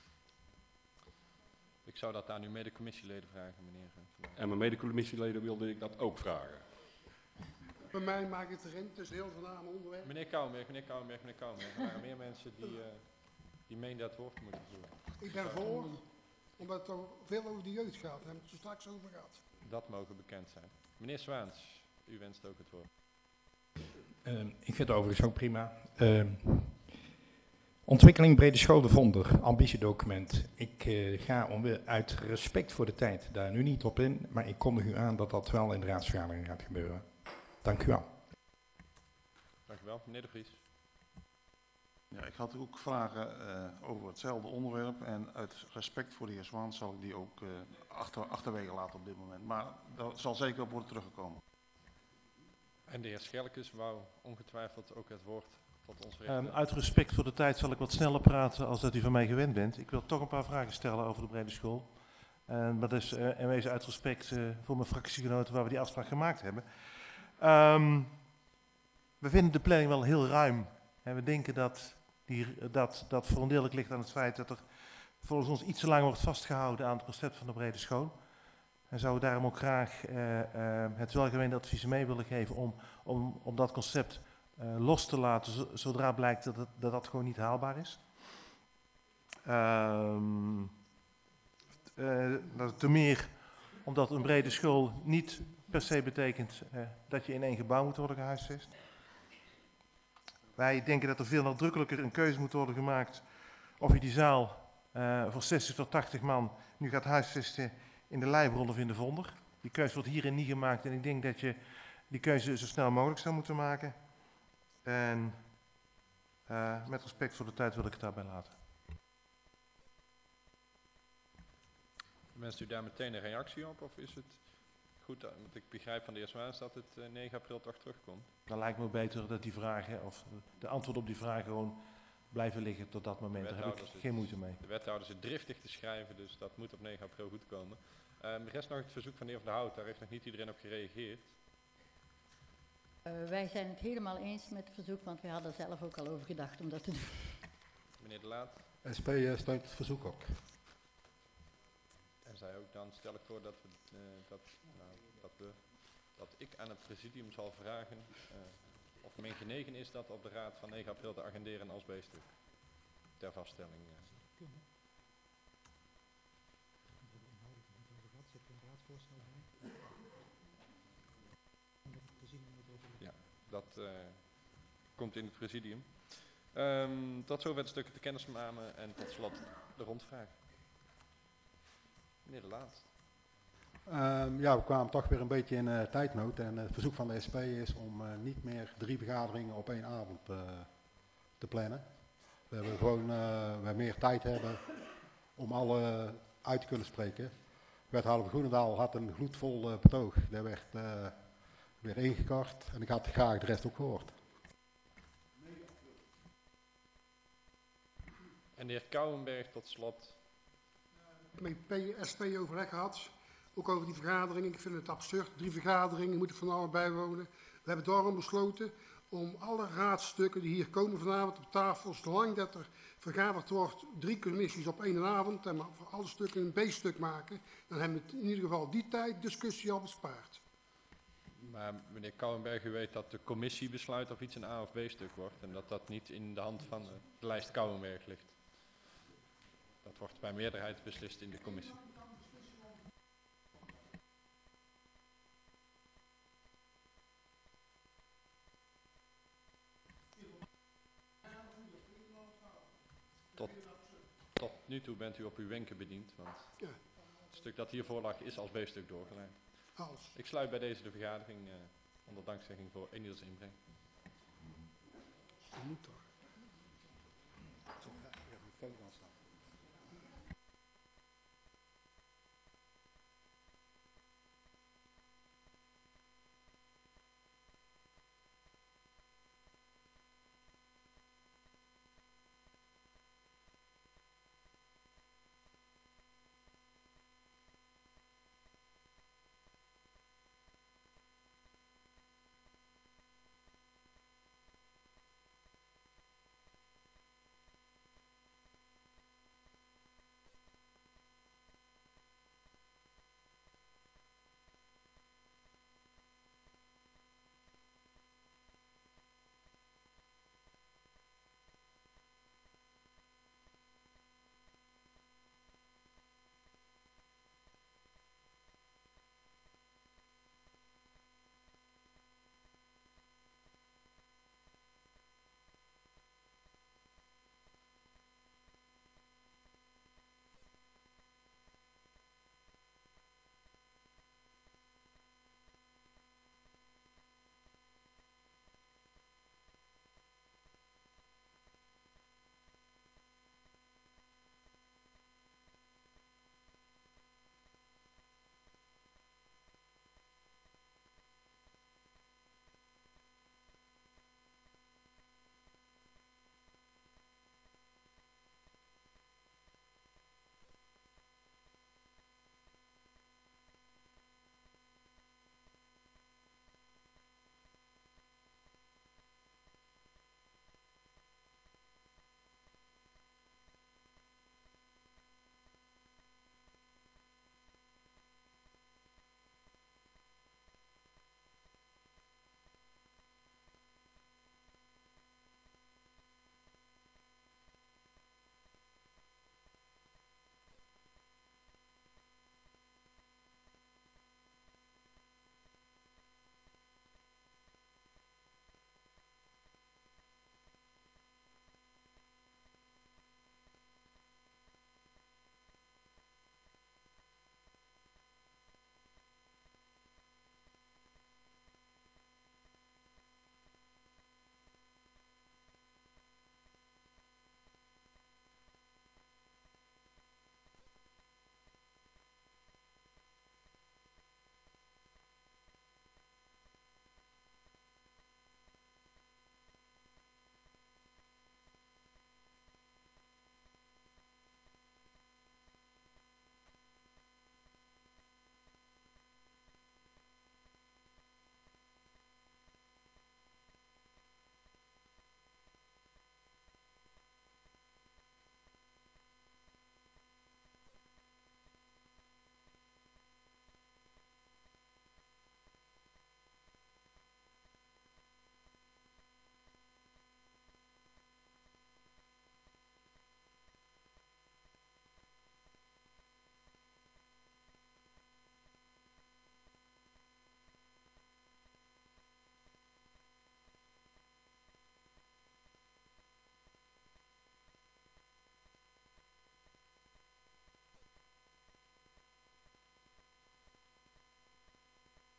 Ik zou dat aan uw medecommissieleden vragen, meneer. En mijn medecommissieleden wilde ik dat ook vragen. Bij mij maakt het erin, het is een heel voornaam onderwerp. Meneer Kouwenberg. Er waren meer mensen die meenden dat woord moeten voeren. Ik ben voor, omdat het toch veel over de jeugd gaat. Daar hebben we het zo straks over gehad. Dat mogen bekend zijn. Meneer Zwaans, u wenst ook het woord. Ik vind het overigens ook prima. Ontwikkeling Brede Schelde Vonder, ambitiedocument. Ik ga uit respect voor de tijd daar nu niet op in, maar ik kondig u aan dat dat wel in de raadsvergadering gaat gebeuren. Dank u wel. Dank u wel. Meneer De Vries. Ja, ik had ook vragen over hetzelfde onderwerp en uit respect voor de heer Zwaan zal ik die ook achterwege laten op dit moment. Maar daar zal zeker op worden teruggekomen. En de heer Schelkes wou ongetwijfeld ook het woord tot ons richten. Uit respect voor de tijd zal ik wat sneller praten als dat u van mij gewend bent. Ik wil toch een paar vragen stellen over de brede school. Dat is in wezen uit respect voor mijn fractiegenoten waar we die afspraak gemaakt hebben. We vinden de planning wel heel ruim. En we denken dat voor een deel ligt aan het feit dat er volgens ons iets te lang wordt vastgehouden aan het concept van de brede school. En zouden daarom ook graag het welgemeende advies mee willen geven om dat concept los te laten zodra blijkt dat gewoon niet haalbaar is. Dat te meer omdat een brede school niet per se betekent dat je in één gebouw moet worden gehuisvest. Wij denken dat er veel nadrukkelijker een keuze moet worden gemaakt of je die zaal voor 60 tot 80 man nu gaat huisvesten in de Leijbrol of in de Vonder. Die keuze wordt hierin niet gemaakt en ik denk dat je die keuze zo snel mogelijk zou moeten maken. En met respect voor de tijd wil ik het daarbij laten. Wenst u daar meteen een reactie op of is het goed, want ik begrijp van de heer Zwaans dat het 9 april toch terugkomt? Dan lijkt me beter dat die vragen, of de antwoorden op die vragen gewoon blijven liggen tot dat moment. Daar heb ik geen moeite mee. De wethouder zit driftig te schrijven, dus dat moet op 9 april goed komen. Er rest nog het verzoek van de heer Van der Hout, daar heeft nog niet iedereen op gereageerd. Wij zijn het helemaal eens met het verzoek, want we hadden er zelf ook al over gedacht om dat te doen. Meneer De Laat. SP steunt het verzoek ook. En zij ook, dan stel ik voor dat ik aan het presidium zal vragen of men genegen is dat op de raad van 9 april te agenderen als B-stuk. Ter vaststelling. Ja, dat komt in het presidium. Tot zover het stuk te kennisnamen en tot slot de rondvraag. Meneer De Laat. Ja, we kwamen toch weer een beetje in tijdnood en het verzoek van de SP is om niet meer 3 vergaderingen op 1 avond te plannen. We hebben gewoon meer tijd hebben om alle uit te kunnen spreken. Wethouder Groenendaal had een gloedvol betoog. Daar werd weer ingekort en ik had graag de rest ook gehoord. En de heer Kouwenberg tot slot. Met SP overleg gehad, ook over die vergaderingen. Ik vind het absurd, 3 vergaderingen, moet ik van allemaal bijwonen. We hebben daarom besloten om alle raadstukken die hier komen vanavond op tafel, zolang dat er vergaderd wordt, 3 commissies op 1 avond en maar voor alle stukken een B-stuk maken, dan hebben we in ieder geval die tijd discussie al bespaard. Maar meneer Kouwenberg, u weet dat de commissie besluit of iets een A of B-stuk wordt en dat dat niet in de hand van de lijst Kouwenberg ligt. Dat wordt bij meerderheid beslist in de commissie. Tot nu toe bent u op uw wenken bediend, want Ja. het stuk dat hiervoor lag is als B-stuk doorgeleid. Ik sluit bij deze de vergadering onder dankzegging voor Eniels inbreng. Dat moet toch.